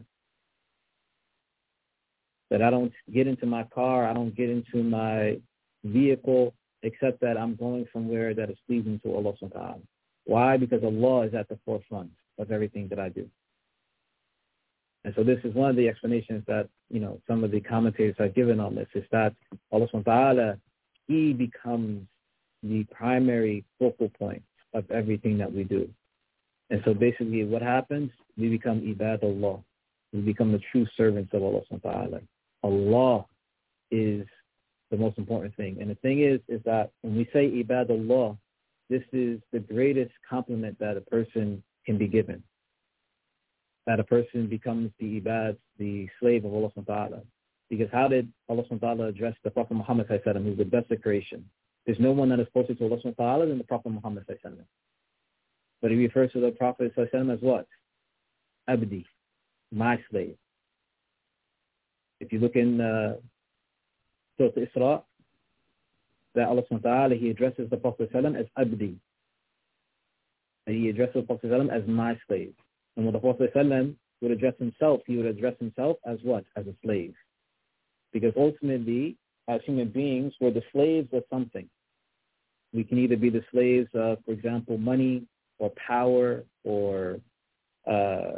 That I don't get into my car, I don't get into my vehicle, except that I'm going somewhere that is pleasing to Allah subhanahu wa ta'ala. Why? Because Allah is at the forefront of everything that I do. And so this is one of the explanations that, you know, some of the commentators have given on this, is that Allah subhanahu wa ta'ala, he becomes the primary focal point of everything that we do. And so basically what happens, we become ibadullah. We become the true servants of Allah subhanahu wa ta'ala. Allah is the most important thing. And the thing is, is that when we say ibadullah, this is the greatest compliment that a person can be given. That a person becomes the ibad, the slave of Allah subhanahu wa ta'ala. Because how did Allah subhanahu wa ta'ala address the Prophet Muhammad sallallahu alaihi wasallam, who's the best of creation? There's no one that is closer to Allah subhanahu wa ta'ala than the Prophet Muhammad sallallahu alaihi wasallam. But he refers to the Prophet sallallahu alaihi wasallam as what? Abdi, my slave. If you look in uh, Surah Isra, that Allah subhanahu wa ta'ala, he addresses the Prophet sallallahu alaihi wasallam as Abdi. And he addresses the Prophet sallallahu alaihi wasallam as my slave. And when the Prophet sallallahu alaihi wasallam would address himself, he would address himself as what? As a slave. Because ultimately, as human beings, we're the slaves of something. We can either be the slaves of, for example, money, or power, or uh,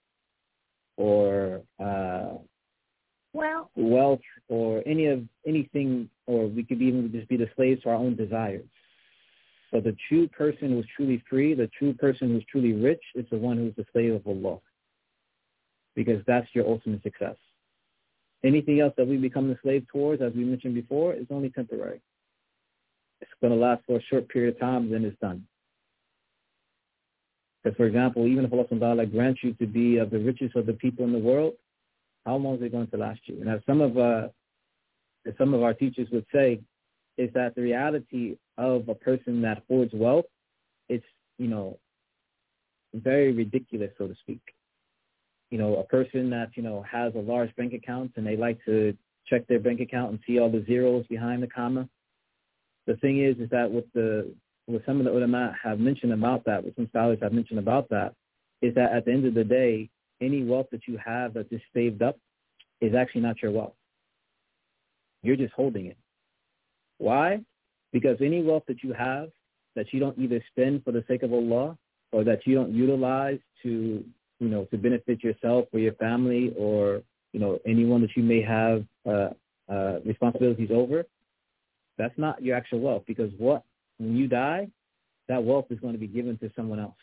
or uh, well, wealth, or any of anything, or we could even just be the slaves to our own desires. But the true person who's truly free, the true person who's truly rich, is the one who's the slave of Allah, because that's your ultimate success. Anything else that we become the slave towards, as we mentioned before, is only temporary. It's going to last for a short period of time, then it's done. Because, for example, even if Allah subhanahu wa ta'ala grants you to be of the richest of the people in the world, how long is it going to last you? And as some of uh, as some of our teachers would say, is that the reality of a person that hoards wealth, it's, you know, very ridiculous, so to speak. You know, a person that, you know, has a large bank account and they like to check their bank account and see all the zeros behind the comma. The thing is, is that what the what some of the ulama have mentioned about that, what some scholars have mentioned about that, is that at the end of the day, any wealth that you have that's just saved up is actually not your wealth. You're just holding it. Why? Because any wealth that you have that you don't either spend for the sake of Allah, or that you don't utilize to, you know, to benefit yourself or your family, or, you know, anyone that you may have uh, uh, responsibilities over, that's not your actual wealth. Because what, when you die, that wealth is going to be given to someone else.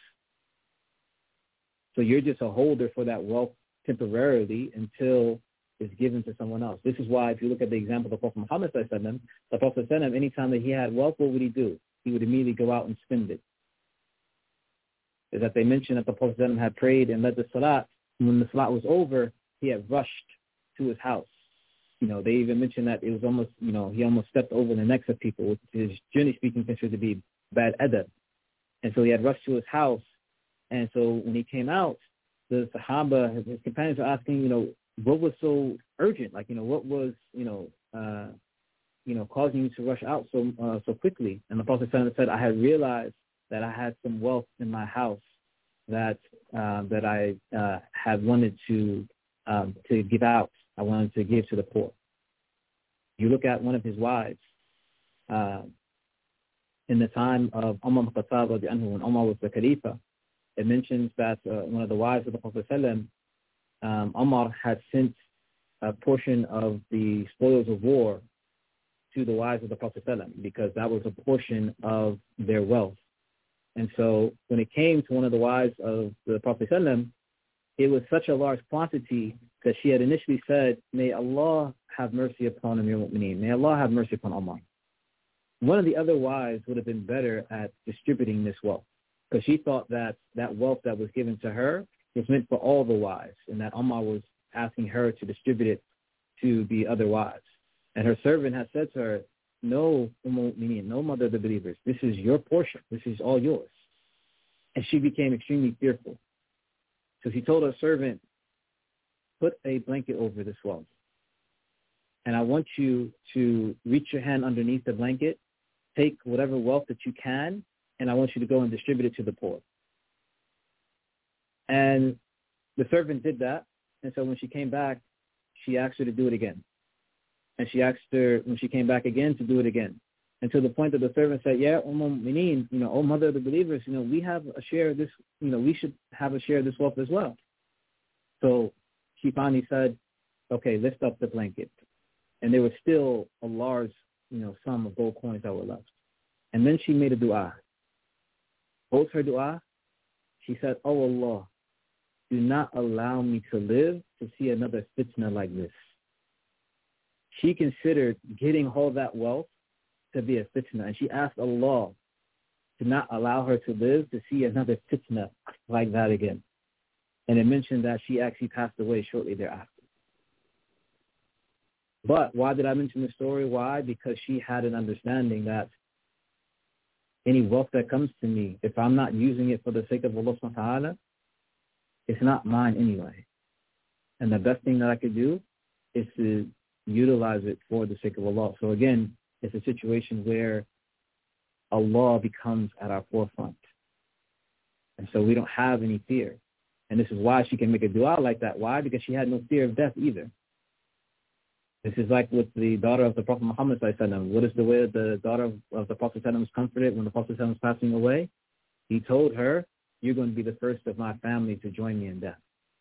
So you're just a holder for that wealth temporarily until it's given to someone else. This is why, if you look at the example of the Prophet Muhammad sallallahu alaihi wasallam, the Prophet sallallahu alaihi wasallam, anytime that he had wealth, what would he do? He would immediately go out and spend it. Is that they mentioned that the Prophet sallallahu alaihi wasallam had prayed and led the salat. And when the salat was over, he had rushed to his house. You know, they even mentioned that it was almost, you know, he almost stepped over the necks of people, which is, generally speaking, considered to be bad adab. And so he had rushed to his house. And so when he came out, the Sahaba, his companions were asking, you know, what was so urgent? Like, you know, what was, you know, uh, you know, causing you to rush out so uh, so quickly? And the Prophet said, I had realized that I had some wealth in my house that uh, that I uh, had wanted to um, to give out. I wanted to give to the poor. You look at one of his wives uh, in the time of Umar ibn Khattab, when Umar was the Khalifa. it mentions that uh, one of the wives of the Prophet ﷺ, um, Umar had sent a portion of the spoils of war to the wives of the Prophet ﷺ because that was a portion of their wealth. And so when it came to one of the wives of the Prophet ﷺ, it was such a large quantity that she had initially said, may Allah have mercy upon Amir al-Mu'mineen. May Allah have mercy upon Umar. One of the other wives would have been better at distributing this wealth because she thought that that wealth that was given to her was meant for all the wives and that Umar was asking her to distribute it to the other wives. And her servant had said to her, no, no mother of the believers, this is your portion. This is all yours. And she became extremely fearful. So she told her servant, put a blanket over this wealth. And I want you to reach your hand underneath the blanket, take whatever wealth that you can, and I want you to go and distribute it to the poor. And the servant did that. And so when she came back, she asked her to do it again. And she asked her, when she came back again, to do it again. And to the point that the servant said, yeah, Umm al-Mu'mineen, you know, oh, mother of the believers, you know, we have a share of this, you know, we should have a share of this wealth as well. So she finally said, okay, lift up the blanket. And there was still a large, you know, sum of gold coins that were left. And then she made a dua. What was her dua? She said, oh Allah, do not allow me to live to see another fitna like this. She considered getting all that wealth to be a fitna. And she asked Allah to not allow her to live to see another fitna like that again. And it mentioned that she actually passed away shortly thereafter. But why did I mention the story? Why? Because she had an understanding that any wealth that comes to me, if I'm not using it for the sake of Allah subhanahu wa ta'ala, it's not mine anyway. And the best thing that I could do is to utilize it for the sake of Allah. So again, it's a situation where Allah becomes at our forefront. And so we don't have any fear. And this is why she can make a dua like that. Why? Because she had no fear of death either. This is like with the daughter of the Prophet Muhammad sallallahu alaihi wasallam. What is the way that the daughter of, of the Prophet sallallahu alaihi wasallam was comforted when the Prophet sallallahu alaihi wasallam was passing away? He told her, you're going to be the first of my family to join me in death.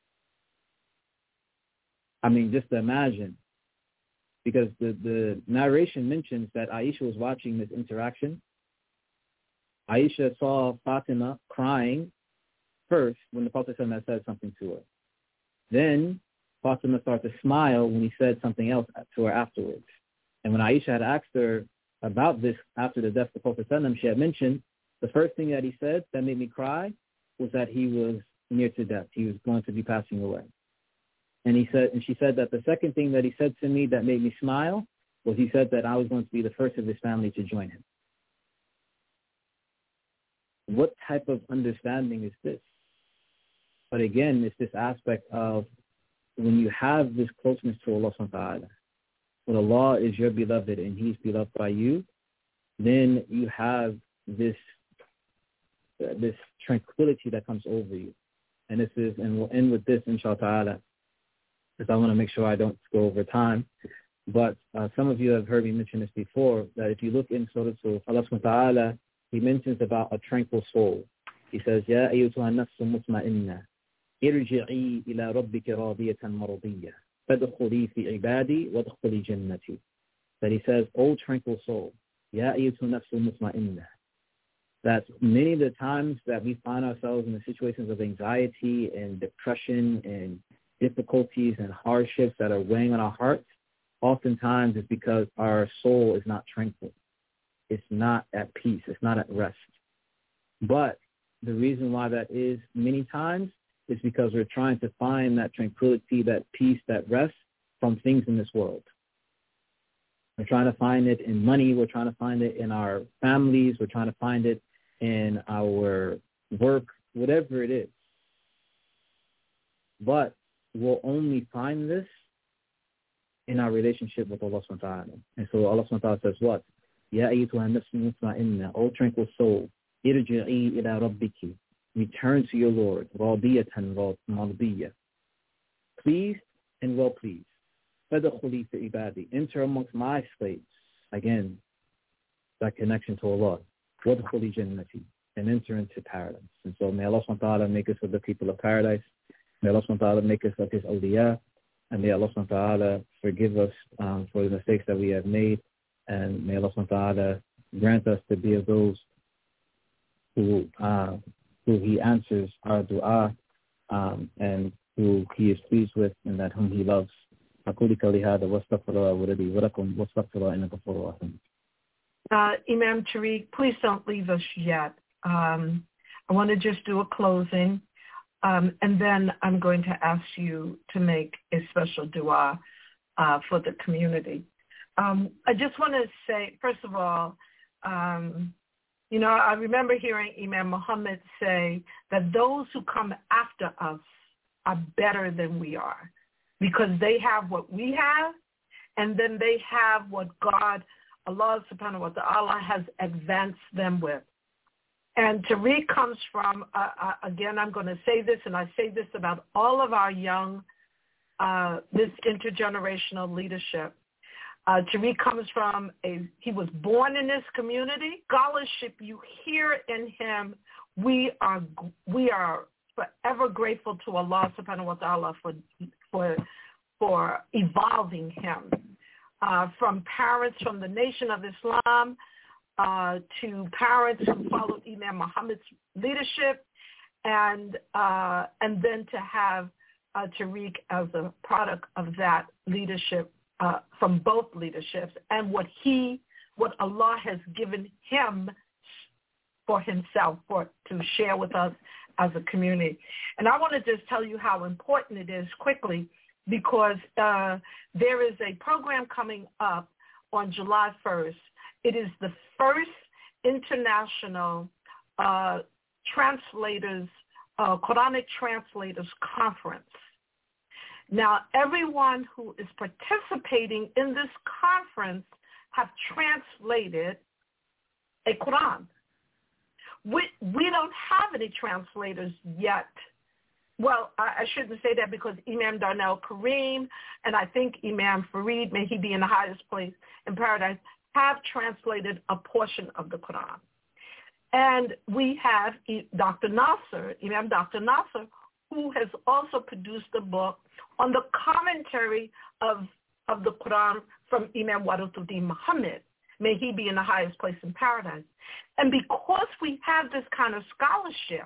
I mean, just to imagine, because the, the narration mentions that Aisha was watching this interaction. Aisha saw Fatima crying first when the Prophet had said something to her. Then Fatima started to smile when he said something else to her afterwards. And when Aisha had asked her about this after the death of the Prophet, she had mentioned the first thing that he said that made me cry was that he was near to death. He was going to be passing away. And he said, and she said that the second thing that he said to me that made me smile was he said that I was going to be the first of his family to join him. What type of understanding is this? But again, it's this aspect of when you have this closeness to Allah subhanahu wa ta'ala, when Allah is your beloved and He's beloved by you, then you have this uh, this tranquility that comes over you. And this is, and we'll end with this, inshallah ta'ala, because I want to make sure I don't go over time. But uh, some of you have heard me mention this before, that if you look in Surah to Allah subhanahu wa ta'ala, He mentions about a tranquil soul. He says, Ya ayyutuha nafsu mutma'inna, irji'i ila rabbika radiyatan maradiyya, fadkhuli fi ibadi wadkhuli jannati. That He says, O tranquil soul, Ya ayyutuha nafsu mutma'inna. That many of the times that we find ourselves in the situations of anxiety and depression and difficulties and hardships that are weighing on our hearts, oftentimes it's because our soul is not tranquil. It's not at peace. It's not at rest. But the reason why that is many times is because we're trying to find that tranquility, that peace, that rest from things in this world. We're trying to find it in money. We're trying to find it in our families. We're trying to find it in our work, whatever it is. But we'll only find this in our relationship with Allah subhanahu wa ta'ala. And so Allah subhanahu wa ta'ala says what? Ya ayyatuha nafsu mutma'inna, O tranquil soul, irji'i ila rabbiki, return to your Lord, radiyatan maradiyya, pleased and well pleased. Fadkhuli fi ibadi, enter amongst my slaves. Again, that connection to Allah. Wadkhuli jannati, and enter into paradise. And so may Allah subhanahu wa ta'ala make us of the people of paradise. May Allah subhanahu wa ta'ala make us of his awliya. And may Allah subhanahu wa ta'ala forgive us um, for the mistakes that we have made. And may Allah subhanahu wa ta'ala grant us to be of those who uh, who he answers our dua um, and who he is pleased with and that whom he loves. أقول قولي هذا واستغفر الله ولي ولكم واستغفر الله إنه غفور رحيم. Uh, Imam Tariq, please don't leave us yet. Um, I want to just do a closing, um, and then I'm going to ask you to make a special dua uh, for the community. Um, I just want to say, first of all, um, you know, I remember hearing Imam Muhammad say that those who come after us are better than we are because they have what we have, and then they have what God Allah subhanahu wa ta'ala has advanced them with. And Tariq comes from, uh, uh, again, I'm going to say this, and I say this about all of our young, uh, this intergenerational leadership. Uh, Tariq comes from, a, he was born in this community. Scholarship you hear in him, we are we are forever grateful to Allah subhanahu wa ta'ala for, for, for evolving him. Uh, from parents from the Nation of Islam uh, to parents who followed Imam Muhammad's leadership, and uh, and then to have uh, Tariq as a product of that leadership uh, from both leaderships, and what he, what Allah has given him for himself for to share with us as a community. And I want to just tell you how important it is quickly, because uh, there is a program coming up on July first. It is the first international uh, translators, uh, Quranic translators conference. Now, everyone who is participating in this conference have translated a Quran. We, we don't have any translators yet. Well, I shouldn't say that because Imam Darnell Kareem and I think Imam Fareed, may he be in the highest place in paradise, have translated a portion of the Quran. And we have Doctor Nasser, Imam Doctor Nasser, who has also produced a book on the commentary of, of the Quran from Imam Waraduddin Muhammad. May he be in the highest place in paradise. And because we have this kind of scholarship,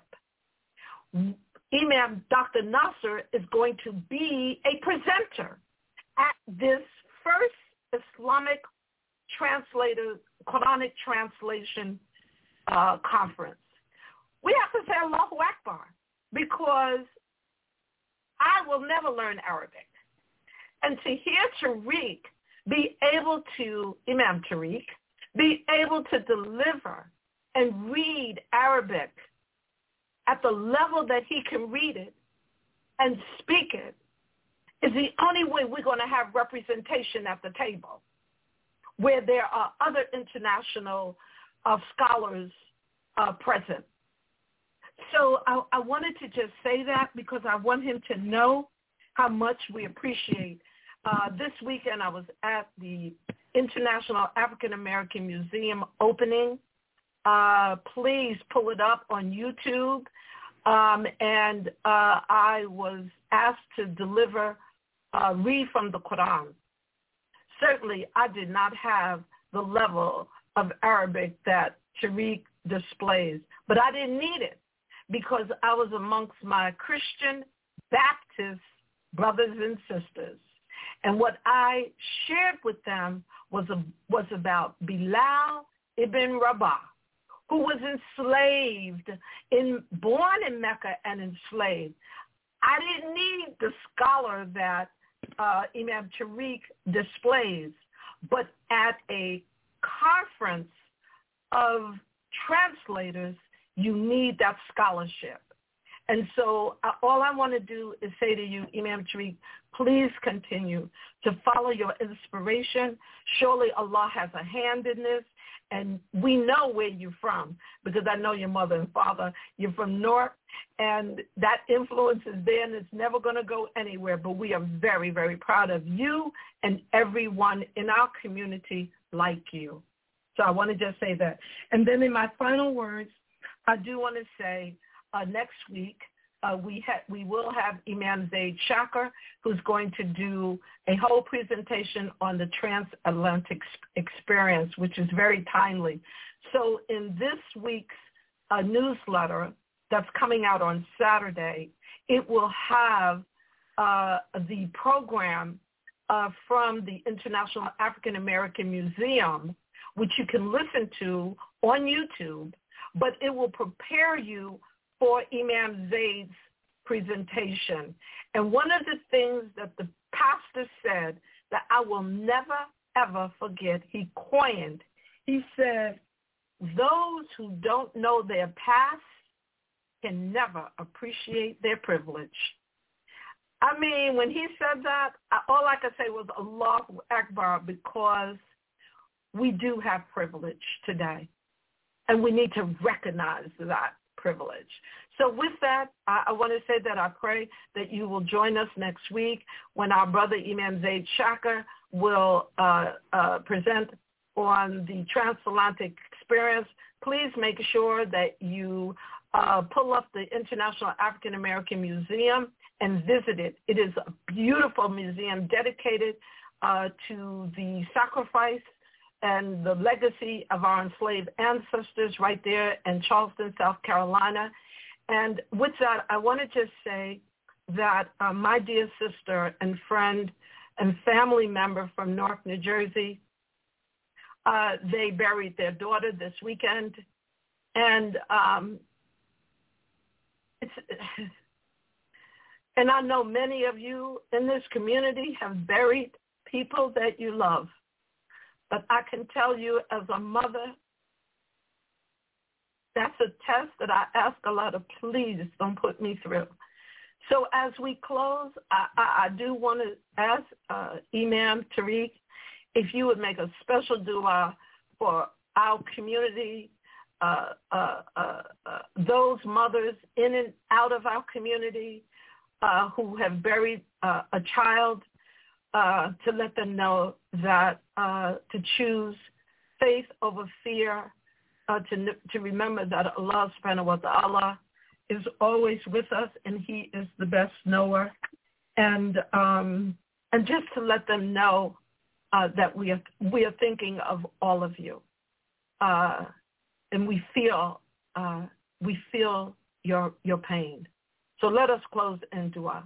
Imam Doctor Nasser is going to be a presenter at this first Islamic translator, Quranic translation uh, conference. We have to say Allahu Akbar because I will never learn Arabic. And to hear Tariq be able to, Imam Tariq, be able to deliver and read Arabic at the level that he can read it and speak it is the only way we're going to have representation at the table, where there are other international uh, scholars uh, present. So I, I wanted to just say that because I want him to know how much we appreciate. Uh, this weekend I was at the International African American Museum opening. Uh, please pull it up on YouTube. Um, and uh, I was asked to deliver, uh, read from the Quran. Certainly, I did not have the level of Arabic that Tariq displays, but I didn't need it because I was amongst my Christian Baptist brothers and sisters. And what I shared with them was, a, was about Bilal ibn Rabah, who was enslaved, in, born in Mecca and enslaved. I didn't need the scholar that uh, Imam Tariq displays, but at a conference of translators, you need that scholarship. And so uh, all I want to do is say to you, Imam Tariq, please continue to follow your inspiration. Surely Allah has a hand in this. And we know where you're from because I know your mother and father. You're from North, and that influence is there, and it's never going to go anywhere. But we are very, very proud of you and everyone in our community like you. So I want to just say that. And then in my final words, I do want to say uh, next week uh, we ha- we will have Imam Zaid Shaker, who's going to do a whole presentation on the transatlantic experience, which is very timely. So in this week's uh, newsletter that's coming out on Saturday, it will have uh, the program uh, from the International African American Museum, which you can listen to on YouTube, but it will prepare you for Imam Zaid's presentation. And one of the things that the pastor said that I will never, ever forget, he coined, he said, those who don't know their past can never appreciate their privilege. I mean, when he said that, I, all I could say was Allahu Akbar, because we do have privilege today, and we need to recognize that privilege. So with that, I, I want to say that I pray that you will join us next week when our brother Imam Zaid Shaker will uh, uh, present on the transatlantic experience. Please make sure that you uh, pull up the International African American Museum and visit it. It is a beautiful museum dedicated uh, to the sacrifice and the legacy of our enslaved ancestors right there in Charleston, South Carolina. And with that, I want to just say that uh, my dear sister and friend and family member from Newark, New Jersey, uh, they buried their daughter this weekend. And um, it's, and I know many of you in this community have buried people that you love. But I can tell you as a mother, that's a test that I ask Allah to please don't put me through. So as we close, I, I, I do want to ask uh, Imam Tariq if you would make a special dua for our community, uh, uh, uh, uh, those mothers in and out of our community uh, who have buried uh, a child, uh, to let them know that uh, to choose faith over fear, uh, to to remember that Allah subhanahu wa ta'ala is always with us and he is the best knower, and um, and just to let them know uh, that we are we are thinking of all of you, uh, and we feel uh, we feel your your pain. So let us close in dua.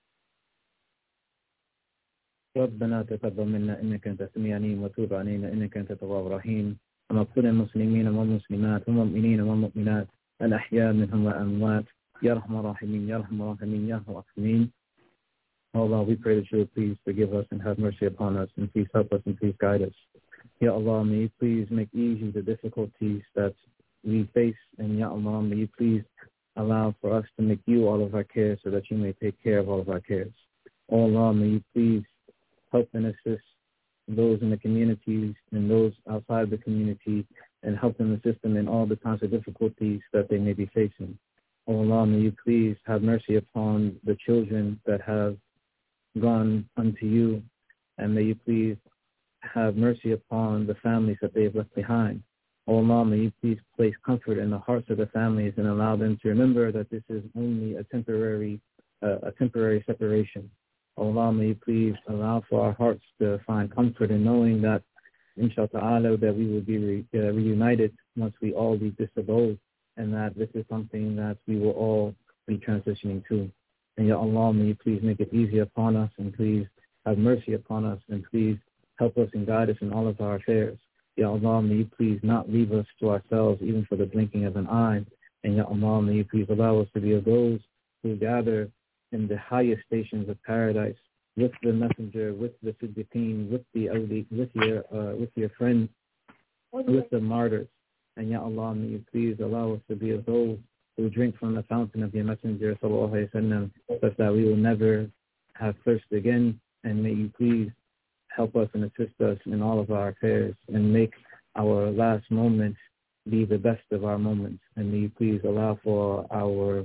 ربنا تقبل منا إنك أنت السميع العليم وتوب علينا إنك أنت التواب الرحيم ومغفر المسلمين والمسلمات والمؤمنين والمؤمنات الأحياء منهم والأموات يا أرحم الراحمين يا أرحم الراحمين يا أرحم الراحمين. Oh Allah, we pray that you would please forgive us and have mercy upon us, and please help us and please guide us. Ya Allah, may you please make easy the difficulties that we face, and Ya Allah, may you please allow for us to make you all of our cares so that you may take care of all of our cares. Oh Allah, may you please help and assist those in the communities and those outside the community, and help them assist them in all the kinds of difficulties that they may be facing. Oh Allah, may you please have mercy upon the children that have gone unto you, and may you please have mercy upon the families that they have left behind. Oh Allah, may you please place comfort in the hearts of the families and allow them to remember that this is only a temporary, uh, a temporary separation. Oh Allah, may you please allow for our hearts to find comfort in knowing that, inshallah, that we will be re, uh, reunited once we all leave this abode, and that this is something that we will all be transitioning to. And Ya Allah, may you please make it easy upon us, and please have mercy upon us, and please help us and guide us in all of our affairs. Ya Allah, may you please not leave us to ourselves even for the blinking of an eye. And Ya Allah, may you please allow us to be of those who gather in the highest stations of paradise with the messenger, with the siddiqeen, with the awli, with your uh, with your friends, with the martyrs. And Ya Allah, may you please allow us to be of those who drink from the fountain of your messenger, sallallahu alaihi wasallam, such that we will never have thirst again. And may you please help us and assist us in all of our affairs, and make our last moments be the best of our moments. And may you please allow for our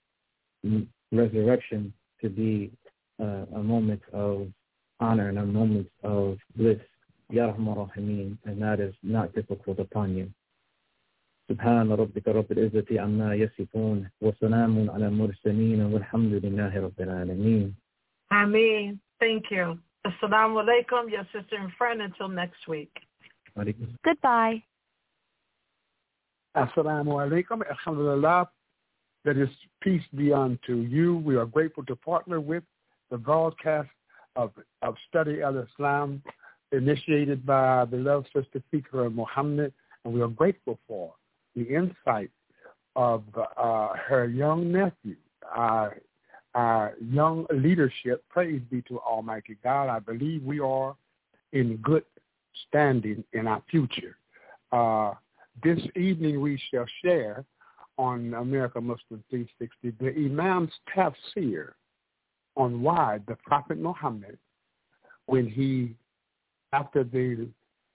resurrection to be uh, a moment of honor and a moment of bliss, Ya Rahman Rahimeen, and that is not difficult upon you. سبحان ربك رب العزة عما يصفون وسلام على المرسلين والحمد لله رب العالمين. Ameen. Thank you. Assalamu alaikum, your sister and friend, until next week. Goodbye. Assalamu alaikum. Alhamdulillah. That is, peace be unto you. We are grateful to partner with the broadcast of, of Study al-Islam, initiated by our beloved sister Fikra Muhammad, and we are grateful for the insight of uh, her young nephew, our, our young leadership. Praise be to Almighty God. I believe we are in good standing in our future. Uh, this evening we shall share on America Muslim three sixty the Imam's tafsir on why the Prophet Muhammad, when he, after the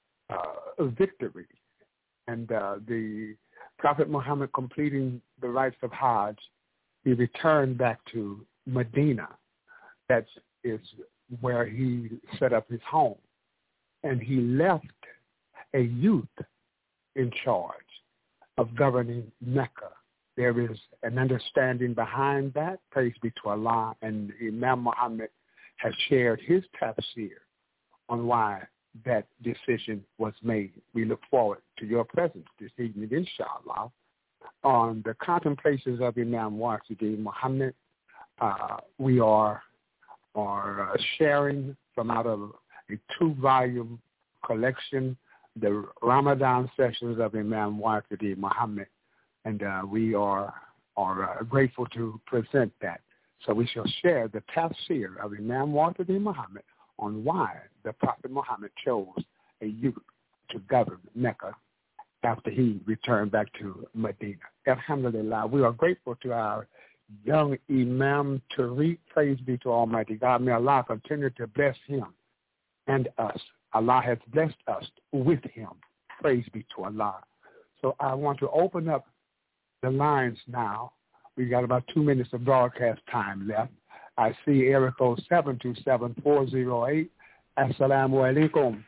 uh, victory and uh, the Prophet Muhammad completing the rites of Hajj, he returned back to Medina. That is where he set up his home. And he left a youth in charge of governing Mecca. There is an understanding behind that. Praise be to Allah. And Imam Muhammad has shared his tafsir on why that decision was made. We look forward to your presence this evening, inshallah, on the contemplations of Imam Waqidi Muhammad. Uh, we are, are uh, sharing from out of a two-volume collection, the Ramadan sessions of Imam Waqidi Muhammad, and uh, we are, are uh, grateful to present that. So we shall share the tafsir of Imam Waqidi Muhammad on why the Prophet Muhammad chose a youth to govern Mecca after he returned back to Medina. Alhamdulillah, we are grateful to our young Imam Tariq. Praise be to Almighty God. May Allah continue to bless him and us. Allah has blessed us with him. Praise be to Allah. So I want to open up the lines now. We've got about two minutes of broadcast time left. I see area code seven two seven, four zero eight. Assalamu alaikum.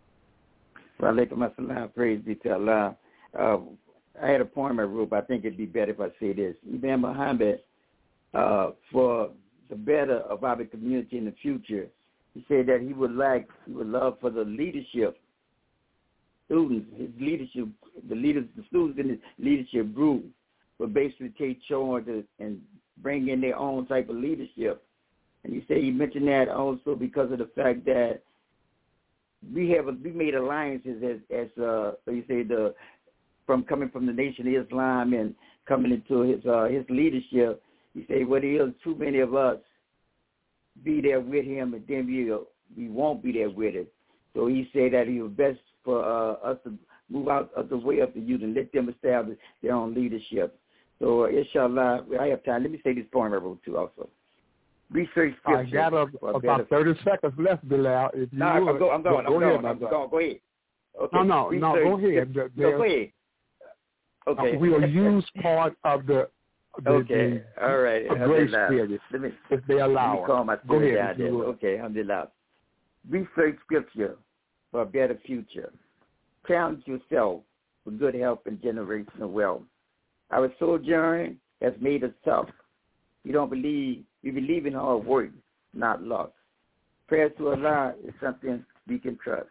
Wa alaikum assalam. Praise be to Allah. Uh, I had a point in my group. I think it'd be better if I say this. Imam Muhammad, uh, for the better of our community in the future, he said that he would like, he would love for the leadership, students, his leadership, the leaders, the students in his leadership group would basically take charge and bring in their own type of leadership. And he said he mentioned that also because of the fact that we have a, we made alliances as as uh, you say the from coming from the Nation of Islam and coming into his uh, his leadership. He said, well, there is too many of us be there with him, and then we we won't be there with him. So he said that he was best for uh, us to move out of the way of the youth and let them establish their own leadership. So, uh, inshallah, I have time. Let me say this point I wrote too also. Research scripture. I got a, about thirty seconds left, Bilal. If you no, I'm, would, go, I'm going. go, I'm go going. ahead, I'm going. Go ahead. Okay. No, no, Research no. Go ahead. No, go ahead. Okay. Uh, we will use part of the. the okay. the, all right. the grace period, let me, if they allow. Let me call my go ahead. down there. Okay. Alhamdulillah. Research scripture for a better future. Challenge yourself for good health and generational wealth. Our sojourn has made us tough. We don't believe, we believe in hard work, not luck. Prayer to Allah is something we can trust.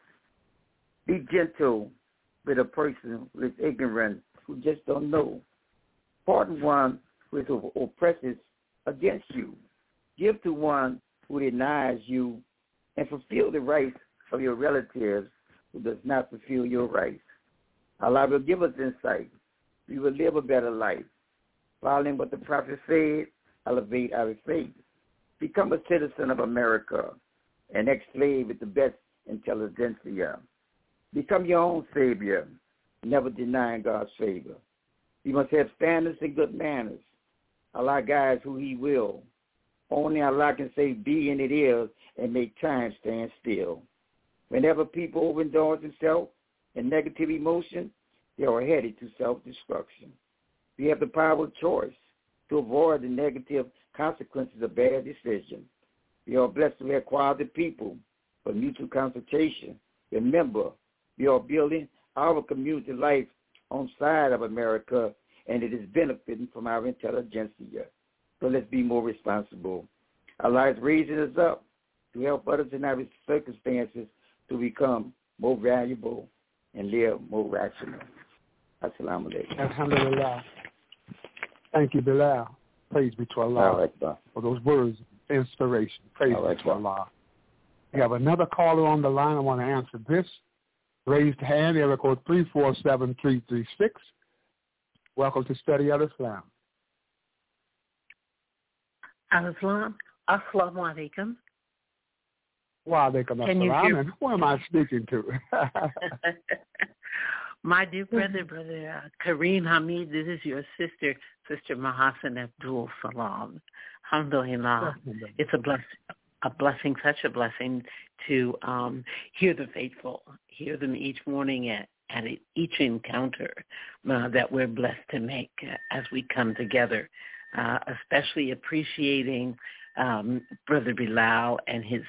Be gentle with a person who is ignorant, who just don't know. Pardon one who is oppresses against you. Give to one who denies you, and fulfill the rights of your relatives who does not fulfill your rights. Allah will give us insight. We will live a better life. Following what the Prophet said, elevate our faith. Become a citizen of America, an ex-slave with the best intelligentsia. Become your own savior, never denying God's favor. You must have standards and good manners. Allah guides who he will. Only Allah can say be and it is and make time stand still. Whenever people overindulge themselves in negative emotion, they are headed to self-destruction. We have the power of choice to avoid the negative consequences of bad decisions. We are blessed to have quality people for mutual consultation. Remember, we are building our community life on side of America, and it is benefiting from our intelligentsia. So let's be more responsible. Allah is raising us up to help others in our circumstances to become more valuable and live more rational. Assalamu alaikum. Alhamdulillah. Thank you, Bilal. Praise be to Allah for those words of inspiration. Praise be to Allah. We have another caller on the line. I want to answer this. Raised hand, area code three four seven three three six. Welcome to Study Al-Islam. Al-Islam. Assalamu alaikum. Wa alaikum assalam. And who am I speaking to? My dear brother, brother uh, Kareem Hamid, this is your sister, Sister Mahasan Abdul Salam. Alhamdulillah. It's a blessing, a blessing, such a blessing to um, hear the faithful, hear them each morning at, at each encounter uh, that we're blessed to make uh, as we come together, uh, especially appreciating um, Brother Bilal and his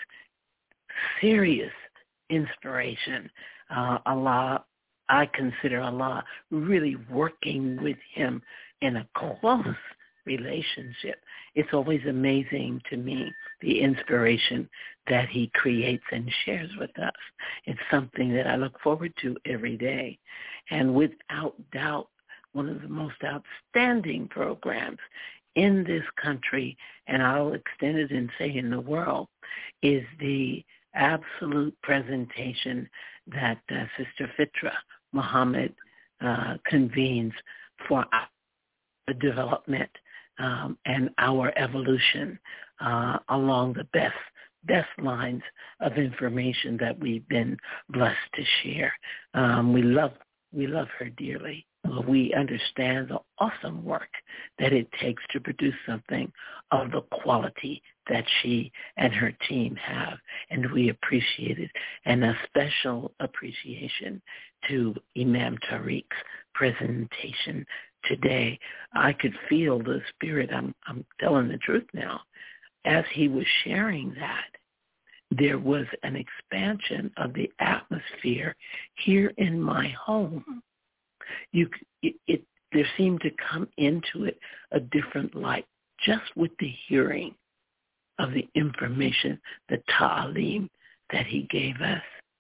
serious inspiration. Uh, Allah, I consider Allah really working with him in a close relationship. It's always amazing to me, the inspiration that he creates and shares with us. It's something that I look forward to every day. And without doubt, one of the most outstanding programs in this country, and I'll extend it and say in the world, is the absolute presentation that uh, Sister Fitra Muhammad uh, convenes for our development um, and our evolution uh, along the best best lines of information that we've been blessed to share. Um, we love we love her dearly. We understand the awesome work that it takes to produce something of the quality that she and her team have, and we appreciate it. And a special appreciation to Imam Tariq's presentation today. I could feel the spirit, I'm, I'm telling the truth now, as he was sharing that. There was an expansion of the atmosphere here in my home. You, it, it, there seemed to come into it a different light just with the hearing of the information, the ta'aleem that he gave us,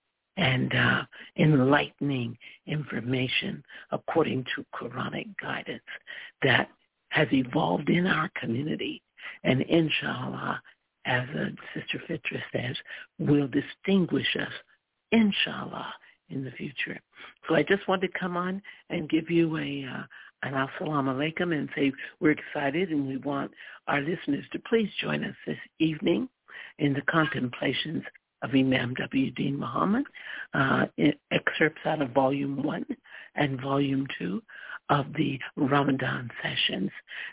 and uh, enlightening information according to Quranic guidance that has evolved in our community. And inshallah, as uh, Sister Fitra says, will distinguish us, inshallah, in the future. So I just wanted to come on and give you a uh, an assalamu alaikum and say we're excited and we want our listeners to please join us this evening in the contemplations of Imam W. Deen Muhammad, uh, excerpts out of Volume one and Volume two of the Ramadan sessions.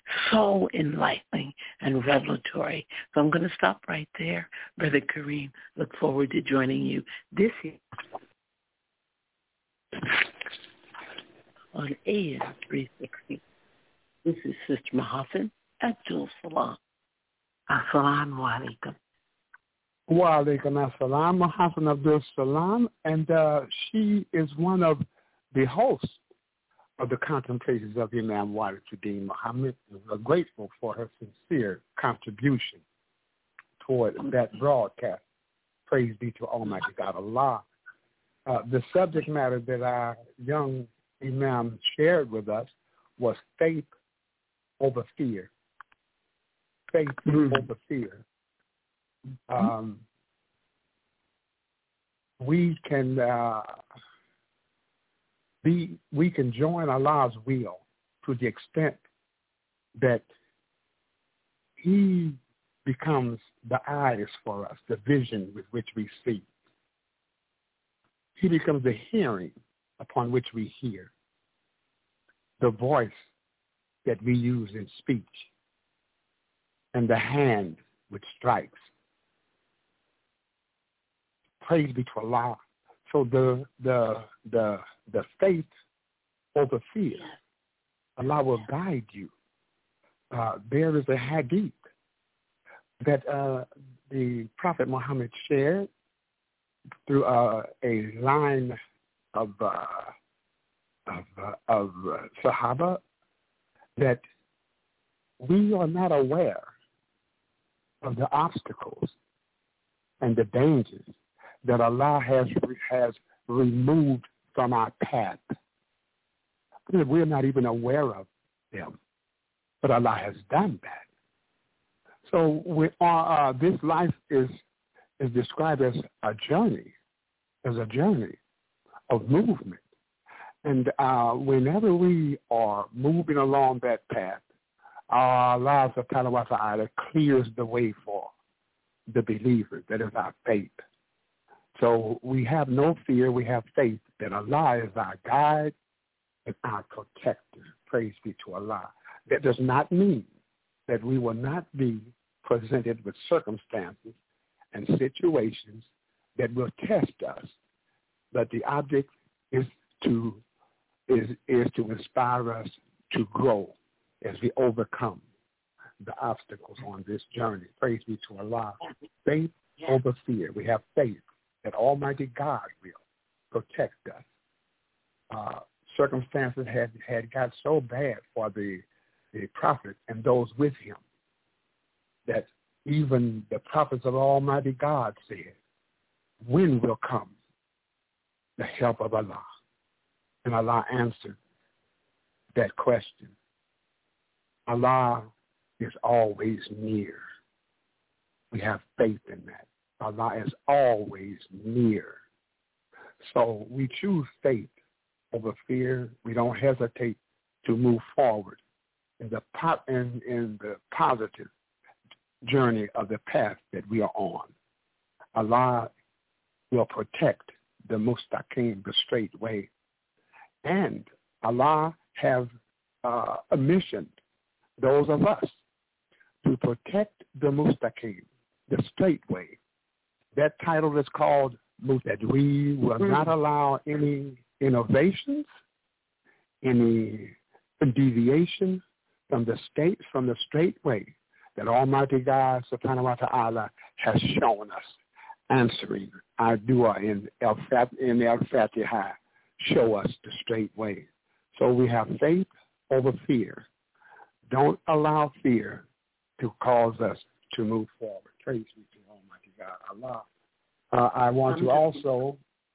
So enlightening and revelatory. So I'm going to stop right there. Brother Kareem, look forward to joining you this year on A M three sixty. This is Sister Mahasan Abdul Salam. Assalamu alaikum. Wa alaikum assalam, Mahasan Abdul Salam, and uh, she is one of the hosts of the contemplations of Imam Waliduddin Muhammad. We're grateful for her sincere contribution toward that broadcast. Praise be to Almighty God Allah. Uh, the subject matter that our young Imam shared with us was faith over fear. Faith mm-hmm. over fear. Um, we can uh, be, we can join Allah's will to the extent that He becomes the eyes for us, the vision with which we see. He becomes the hearing upon which we hear, the voice that we use in speech, and the hand which strikes. Praise be to Allah. So the the the the faith over fear, Allah will guide you. Uh, there is a hadith that uh, the Prophet Muhammad shared through uh, a line of uh, of, uh, of uh, Sahaba that we are not aware of the obstacles and the dangers that Allah has has removed from our path. We're not even aware of them, but Allah has done that. So we are, uh, this life is is described as a journey, as a journey of movement. And uh, whenever we are moving along that path, Allah subhanahu wa ta'ala clears the way for the believer. That is our faith. So we have no fear. We have faith that Allah is our guide and our protector. Praise be to Allah. That does not mean that we will not be presented with circumstances and situations that will test us. But the object is to is is to inspire us to grow as we overcome the obstacles on this journey. Praise be to Allah. Faith over fear. We have faith that Almighty God will protect us. Uh, circumstances had, had got so bad for the, the prophet and those with him that even the prophets of Almighty God said, when will come the help of Allah? And Allah answered that question. Allah is always near. We have faith in that. Allah is always near. So we choose faith over fear. We don't hesitate to move forward in the po- in, in the positive journey of the path that we are on. Allah will protect the mustaqim, the straight way. And Allah has uh, a mission, those of us, to protect the mustaqim, the straight way. That title is called that we will not allow any innovations, any deviation from the state, from the straight way that Almighty God subhanahu wa ta'ala has shown us, answering our dua in in Al-Fatiha, show us the straight way. So we have faith over fear. Don't allow fear to cause us to move forward. Praise be to Almighty God, Allah. Uh, I want to also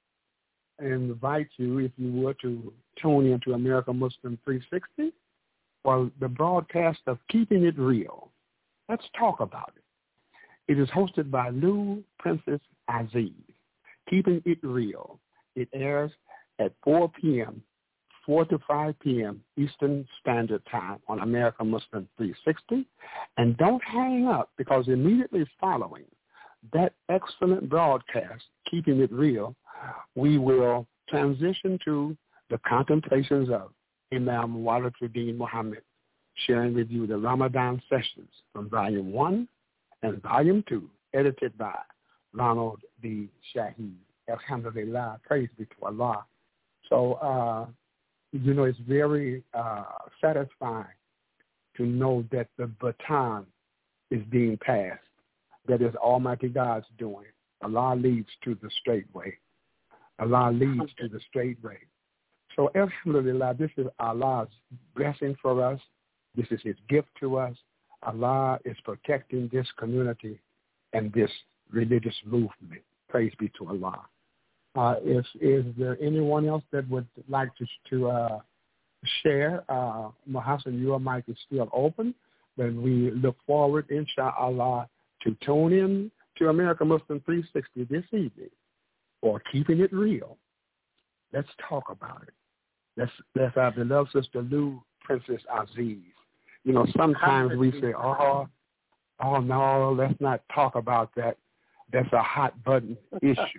invite you, if you would, to tune into America Muslim three sixty for the broadcast of Keeping It Real. Let's talk about it. It is hosted by Lou Princess Aziz. Keeping It Real. It airs at four p.m., four to five p.m. Eastern Standard Time on America Muslim three sixty. And don't hang up, because immediately following that excellent broadcast, Keeping It Real, we will transition to the contemplations of Imam Walatruddin Muhammad, sharing with you the Ramadan sessions from Volume one and Volume two, edited by Ronald D. Shaheed. Alhamdulillah, praise be to Allah. So, uh, you know, it's very uh, satisfying to know that the baton is being passed. That is Almighty God's doing. Allah leads to the straight way. Allah leads to the straight way. So, alhamdulillah, this is Allah's blessing for us. This is his gift to us. Allah is protecting this community and this religious movement. Praise be to Allah. Uh, is, is there anyone else that would like to, to uh, share? Uh, Muhassan, your mic is still open. Then we look forward, inshallah, to tune in to America Muslim three sixty this evening for Keeping It Real. Let's talk about it. Let's, let's our beloved sister Lou Princess Aziz. You know, sometimes we say, oh, oh, no, let's not talk about that. That's a hot button issue.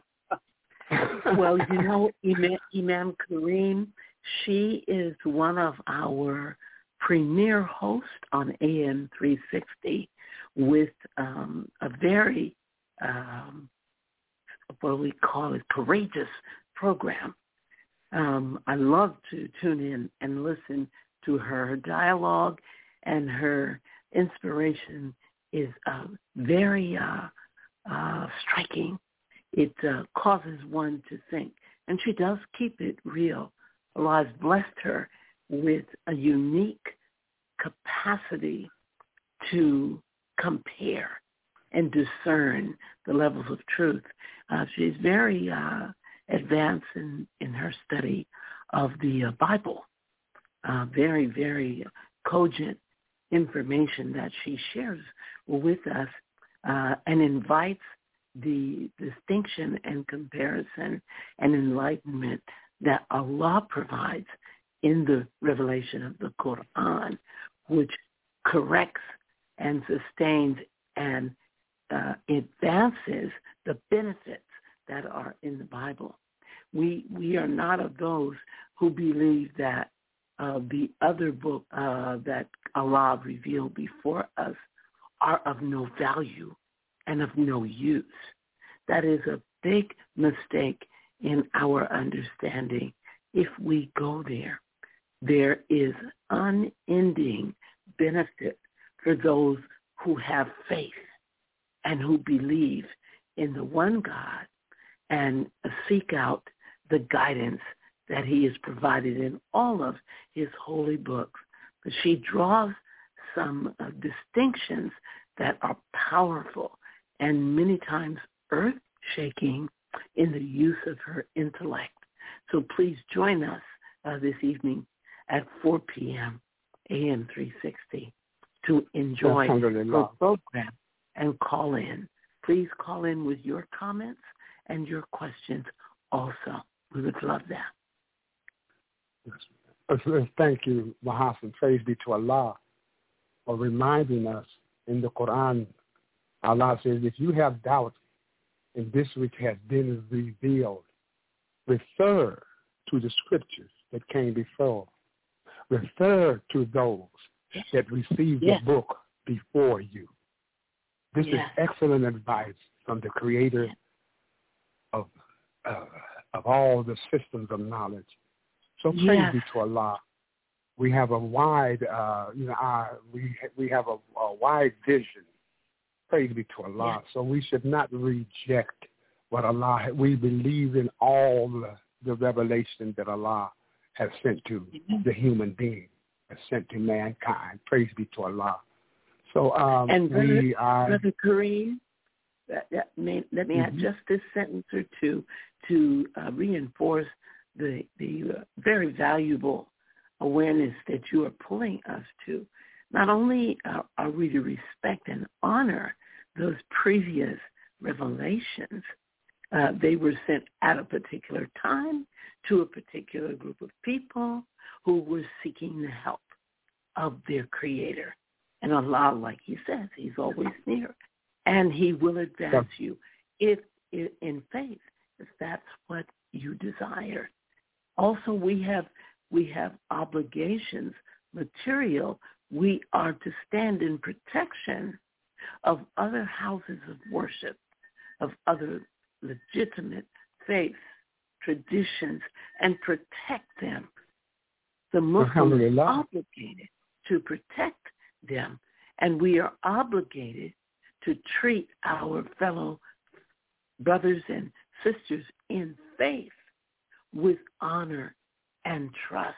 Well, you know, Imam, Imam Kareem, she is one of our premier hosts on A M three sixty with um, a very, um, what do we call it, courageous program. Um, I love to tune in and listen to her dialogue, and her inspiration is uh, very uh, uh, striking. It uh, causes one to think. And she does keep it real Allah has blessed her with a unique capacity to compare and discern the levels of truth. Uh, she's very uh, advanced in, in her study of the uh, Bible. Uh, very, very cogent information that she shares with us uh, and invites the distinction and comparison and enlightenment that Allah provides in the revelation of the Quran, which corrects and sustains and uh, advances the benefits that are in the Bible. We we are not of those who believe that uh, the other book uh, that Allah revealed before us are of no value and of no use. That is a big mistake in our understanding. If we go there, there is unending benefit for those who have faith and who believe in the one God and seek out the guidance that he has provided in all of his holy books. But she draws some uh, distinctions that are powerful and many times earth-shaking in the use of her intellect. So please join us uh, this evening at four p.m. A M three sixty to enjoy her program and call in. Please call in with your comments and your questions also. We would love that. Yes. Thank you, Mahasan. Praise be to Allah for reminding us in the Quran. Allah says, if you have doubt in this which has been revealed, refer to the scriptures that came before. Refer to those that received yes. the book before you. This yes. is excellent advice from the creator yes. of uh, of all the systems of knowledge. So praise yes. be to Allah. We have a wide, uh, you know, our, we we have a, a wide vision. Praise be to Allah. Yes. So we should not reject what Allah. We believe in all the, the revelation that Allah has sent to mm-hmm. the human being, has sent to mankind. Praise be to Allah. So um, and brother, we are. Brother Kareem, that, that may, let me mm-hmm. add just this sentence or two to uh, reinforce the the uh, very valuable awareness that you are pulling us to. Not only uh, are we to respect and honor those previous revelations, uh, they were sent at a particular time to a particular group of people who were seeking the help of their Creator. And Allah, like he says, he's always near. And he will advance you if, if in faith, if that's what you desire. Also, we have we have obligations, material. We are to stand in protection of other houses of worship, of other legitimate faiths, traditions, and protect them. The Muslims are obligated to protect them, and we are obligated to treat our fellow brothers and sisters in faith with honor and trust.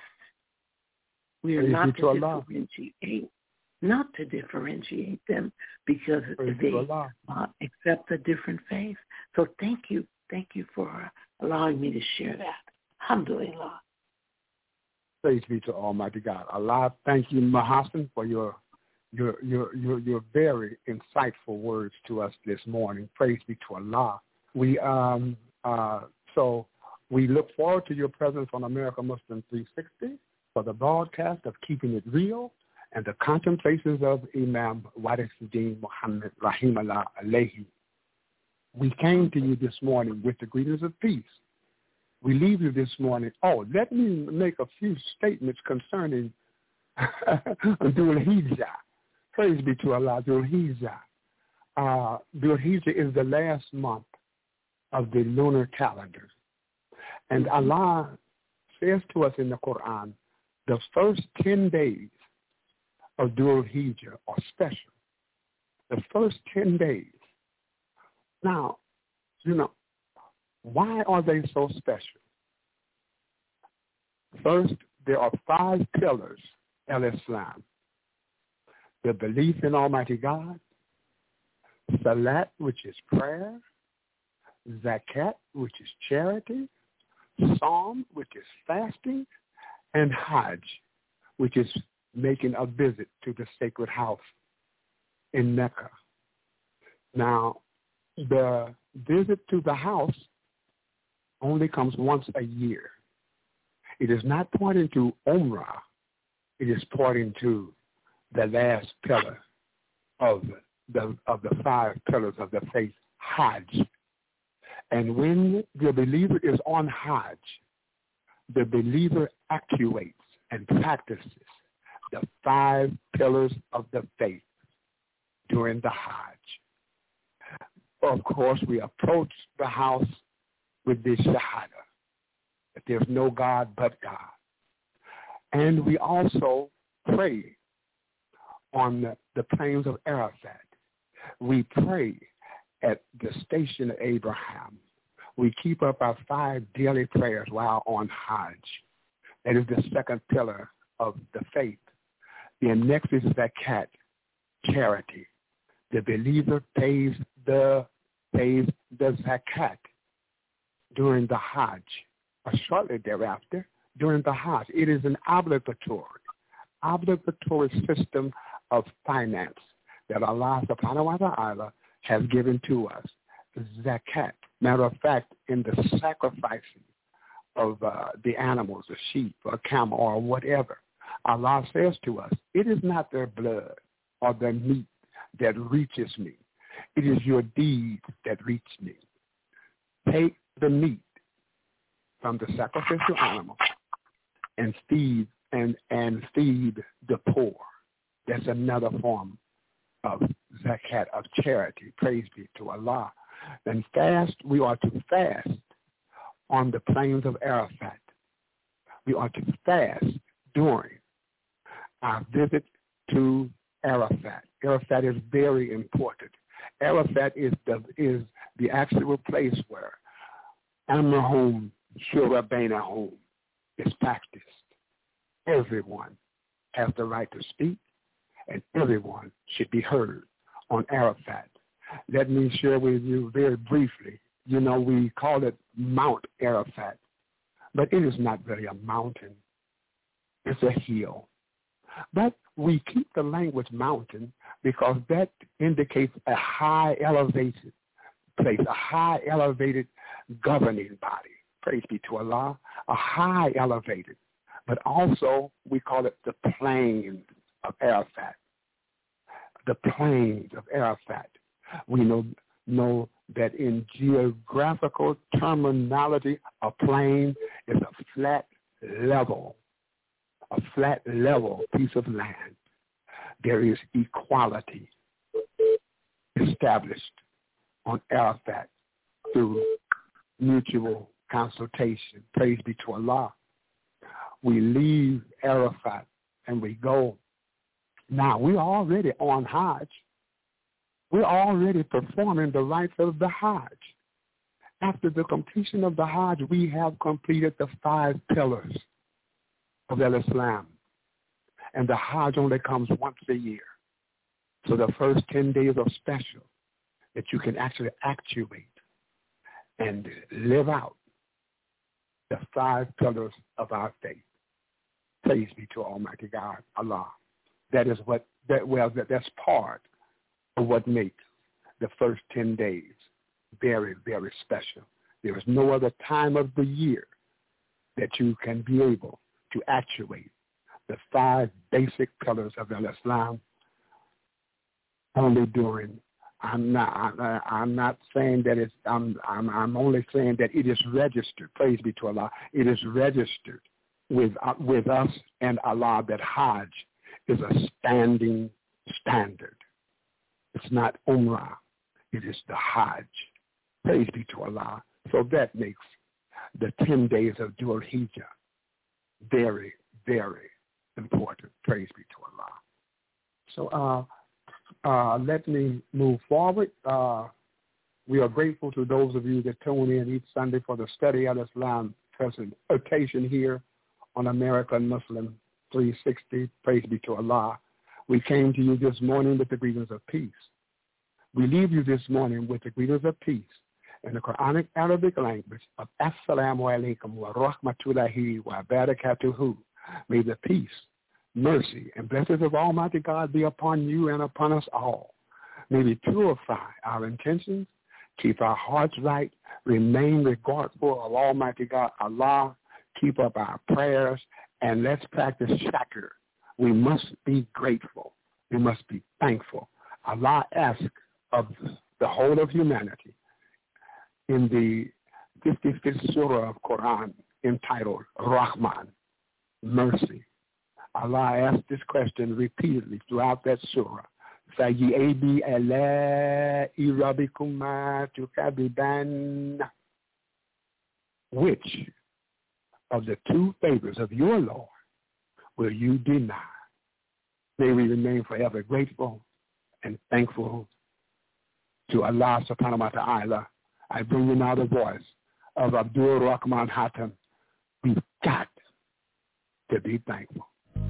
We are not to differentiate, not to differentiate them because they uh, accept a different faith. So thank you, thank you for allowing me to share that. Alhamdulillah. Praise be to Almighty God. Allah, thank you, Mahasan, for your your your your your very insightful words to us this morning. Praise be to Allah. We um uh so. We look forward to your presence on America Muslim three sixty for the broadcast of Keeping It Real and the contemplations of Imam Warithuddin Muhammad Rahimahullah Alayhi. We came to you this morning with the greetings of peace. We leave you this morning. Oh, let me make a few statements concerning Dhul Hijjah. Praise be to Allah, Dhul Hijjah. Uh, Dhul Hijjah is the last month of the lunar calendar. And Allah says to us in the Quran, the first ten days of Dhul Hijjah are special. The first ten days. Now, you know, why are they so special? First, there are five pillars of Islam. The belief in Almighty God, Salat, which is prayer, Zakat, which is charity, Psalm, which is fasting, and Hajj, which is making a visit to the sacred house in Mecca. Now, the visit to the house only comes once a year. It is not pointing to Umrah. It is pointing to the last pillar of the of the five pillars of the faith, Hajj. And when the believer is on Hajj, the believer actuates and practices the five pillars of the faith during the Hajj. Of course, we approach the house with the Shahada, that there's no God but God. And we also pray on the, the plains of Arafat. We pray at the station of Abraham. We keep up our five daily prayers while on Hajj. That is the second pillar of the faith. Then next is Zakat, charity. The believer pays the pays the Zakat during the Hajj, or shortly thereafter, during the Hajj. It is an obligatory, obligatory system of finance that Allah subhanahu wa ta'ala has given to us. Zakat. Matter of fact, in the sacrificing of uh, the animals, a sheep, or a camel, or whatever, Allah says to us, it is not their blood or their meat that reaches me. It is your deeds that reach me. Take the meat from the sacrificial animal and feed and, and feed the poor. That's another form of zakat, of charity. Praise be to Allah. Then fast, we are to fast on the plains of Arafat. We are to fast during our visit to Arafat. Arafat is very important. Arafat is the is the actual place where Amrahum Shura Bainahum is practiced. Everyone has the right to speak, and everyone should be heard on Arafat. Let me share with you very briefly. You know, we call it Mount Arafat, but it is not really a mountain. It's a hill. But we keep the language mountain because that indicates a high elevated place, a high elevated governing body. Praise be to Allah, a high elevated. But also we call it the plains of Arafat. The plains of Arafat. We know, know that in geographical terminology, a plain is a flat level, a flat level piece of land. There is equality established on Arafat through mutual consultation. Praise be to Allah. We leave Arafat and we go. Now, we're already on Hajj. We're already performing the rites of the Hajj. After the completion of the Hajj, we have completed the five pillars of Islam. And the Hajj only comes once a year. So the first ten days are special, that you can actually actuate and live out the five pillars of our faith. Praise be to Almighty God, Allah. That is what, that well, that, that's part of what makes the first ten days very, very special. There is no other time of the year that you can be able to actuate the five basic pillars of Islam only during. I'm not. I, I'm not saying that it's. I'm, I'm. I'm only saying that it is registered. Praise be to Allah. It is registered with uh, with us and Allah that Hajj is a standing standard. It's not Umrah. It is the Hajj. Praise be to Allah. So that makes the ten days of Dhul Hijjah very, very important. Praise be to Allah. So uh, uh, let me move forward. Uh, we are grateful to those of you that tune in each Sunday for the Study of Islam presentation here on American Muslim three sixty. Praise be to Allah. We came to you this morning with the greetings of peace. We leave you this morning with the greetings of peace in the Quranic Arabic language of Assalamu alaikum wa rahmatullahi wa barakatuhu. May the peace, mercy, and blessings of Almighty God be upon you and upon us all. May we purify our intentions, keep our hearts right, remain regardful of Almighty God, Allah, keep up our prayers, and let's practice shakr. We must be grateful. We must be thankful. Allah asks of the whole of humanity in the fifty-fifth surah of Quran entitled Rahman, mercy. Allah asked this question repeatedly throughout that surah. Sayyi'abi ala'i rabbikuma tukadiban. Which of the two favors of your Lord will you deny? May we remain forever grateful and thankful to Allah subhanahu wa ta'ala. I bring you now the voice of Abdul Rahman Hatem. We've got to be thankful.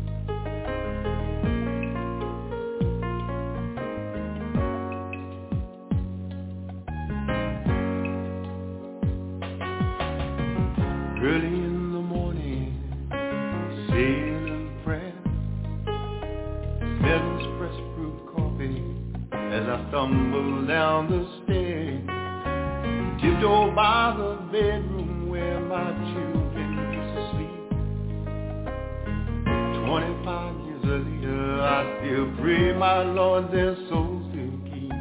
Early in the morning, saying a prayer, smelling espresso brewed coffee as I stumble down the stairs, tiptoe by the bedroom where my children used to sleep. Twenty-five years later, I still pray my Lord their souls to keep.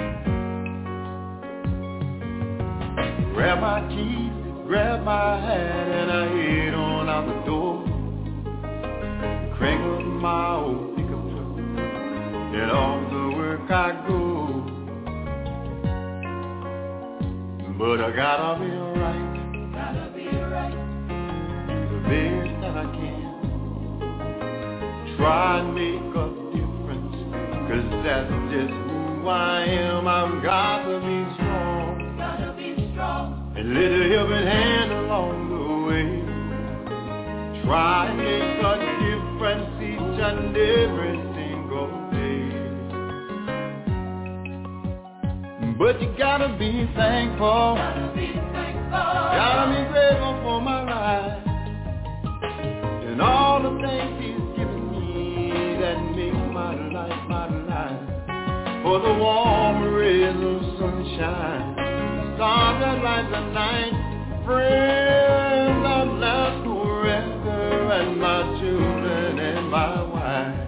Grab my keys, grab my hat, and I head on out the door. Crank up my old pickup truck, and off to work I go. But I gotta be right, gotta be right, do the best that I can. Try and make a difference, 'cause that's just who I am. I've got to be strong, gotta be strong, and let a helping hand along the way. Try and make a difference each and every single day. But you gotta be thankful, gotta be thankful, gotta be grateful for my life and all the things He's given me that make my life my life. For the warm rays of sunshine, stars that light the night, friends that last forever, and my children and my wife.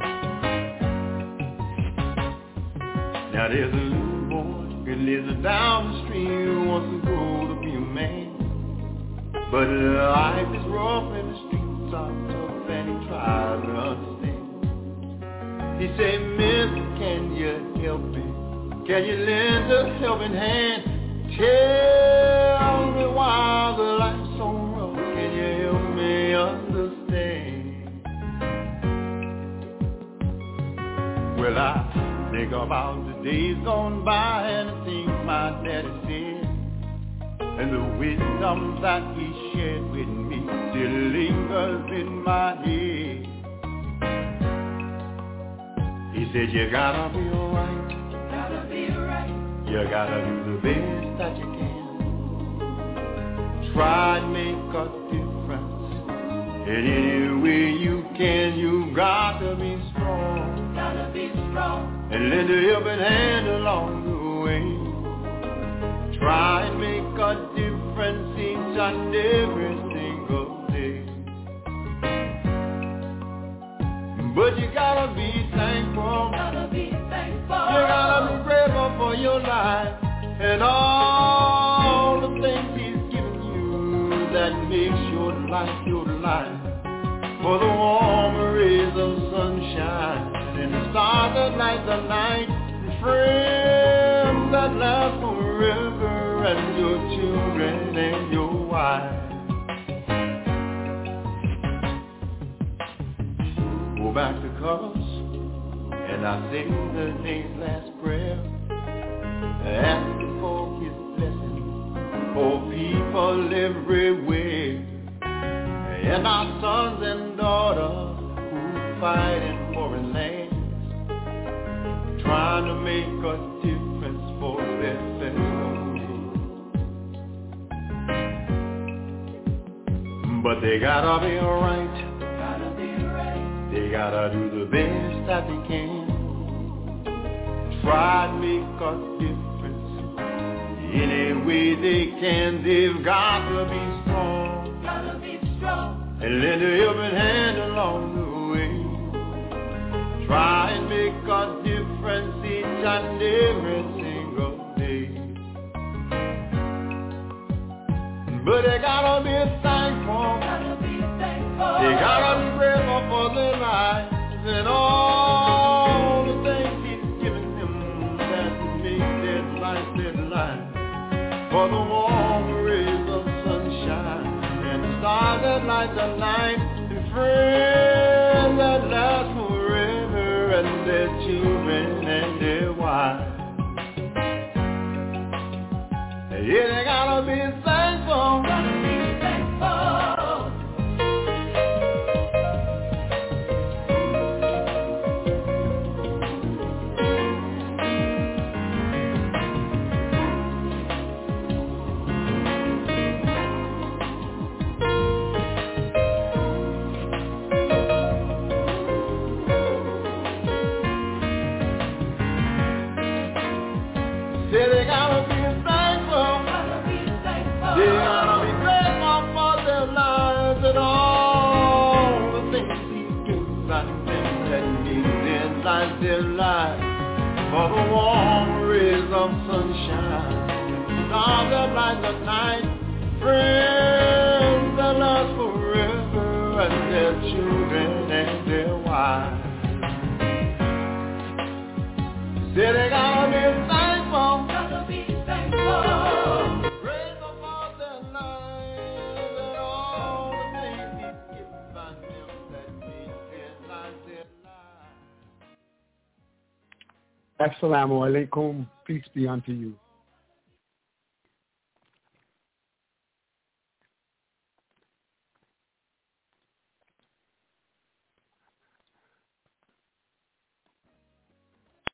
Now there's a little boy who lives down the street who wants to grow to be a man, but life is rough and the streets are tough and he tries to understand. He said, Mister, can you help me? Can you lend a helping hand? Tell me why the life's so rough. Can you help me understand? Well, I think about the days gone by and the things my daddy said, and the wisdom that he shared with me still lingers in my head. He said, you gotta be alright, gotta be right. You gotta do the best that you can. Try and make a difference in any way you can. You gotta be strong, gotta be strong, and lend a helping hand along the way. Try and make a difference each and every single day. But you gotta be thankful, gotta be thankful. You gotta be grateful for your life and all the things He's given you that makes your life your life. For the warm rays of sunshine and the stars that light the night, and friends that last forever, and your children and your wife. Go back to colors, and I say the day's last prayer, asking for His blessing for people everywhere. and our sons and daughters who fight in foreign lands, trying to make a difference for their fellow men. But they gotta be right. They gotta do the best that they can. Try to make a difference any way they can. They've got to be strong. Gotta be strong. And lend a helping hand along the way. Try and make a difference each and every single day. But they gotta be thankful. Gotta be thankful. They gotta be grateful for their lives and all the things He's given them that make their life their life. For the warm rays of sunshine and the stars that light the night, and friends that last forever, and their children and their wives. Yeah, they gotta be thankful. Gotta be thankful. Say they gotta be thankful. Gotta be thankful. They gotta be grateful for their lives and all the things He gives out them that make their lives their lives. For the warm rays of sunshine, stars that light the night, friends that last forever, and their children and their wives. Say they gotta be thankful. Gotta be thankful. Grateful for their lives and all the things He's given by them that make their lives their lives. Assalamu alaikum. Peace be unto you.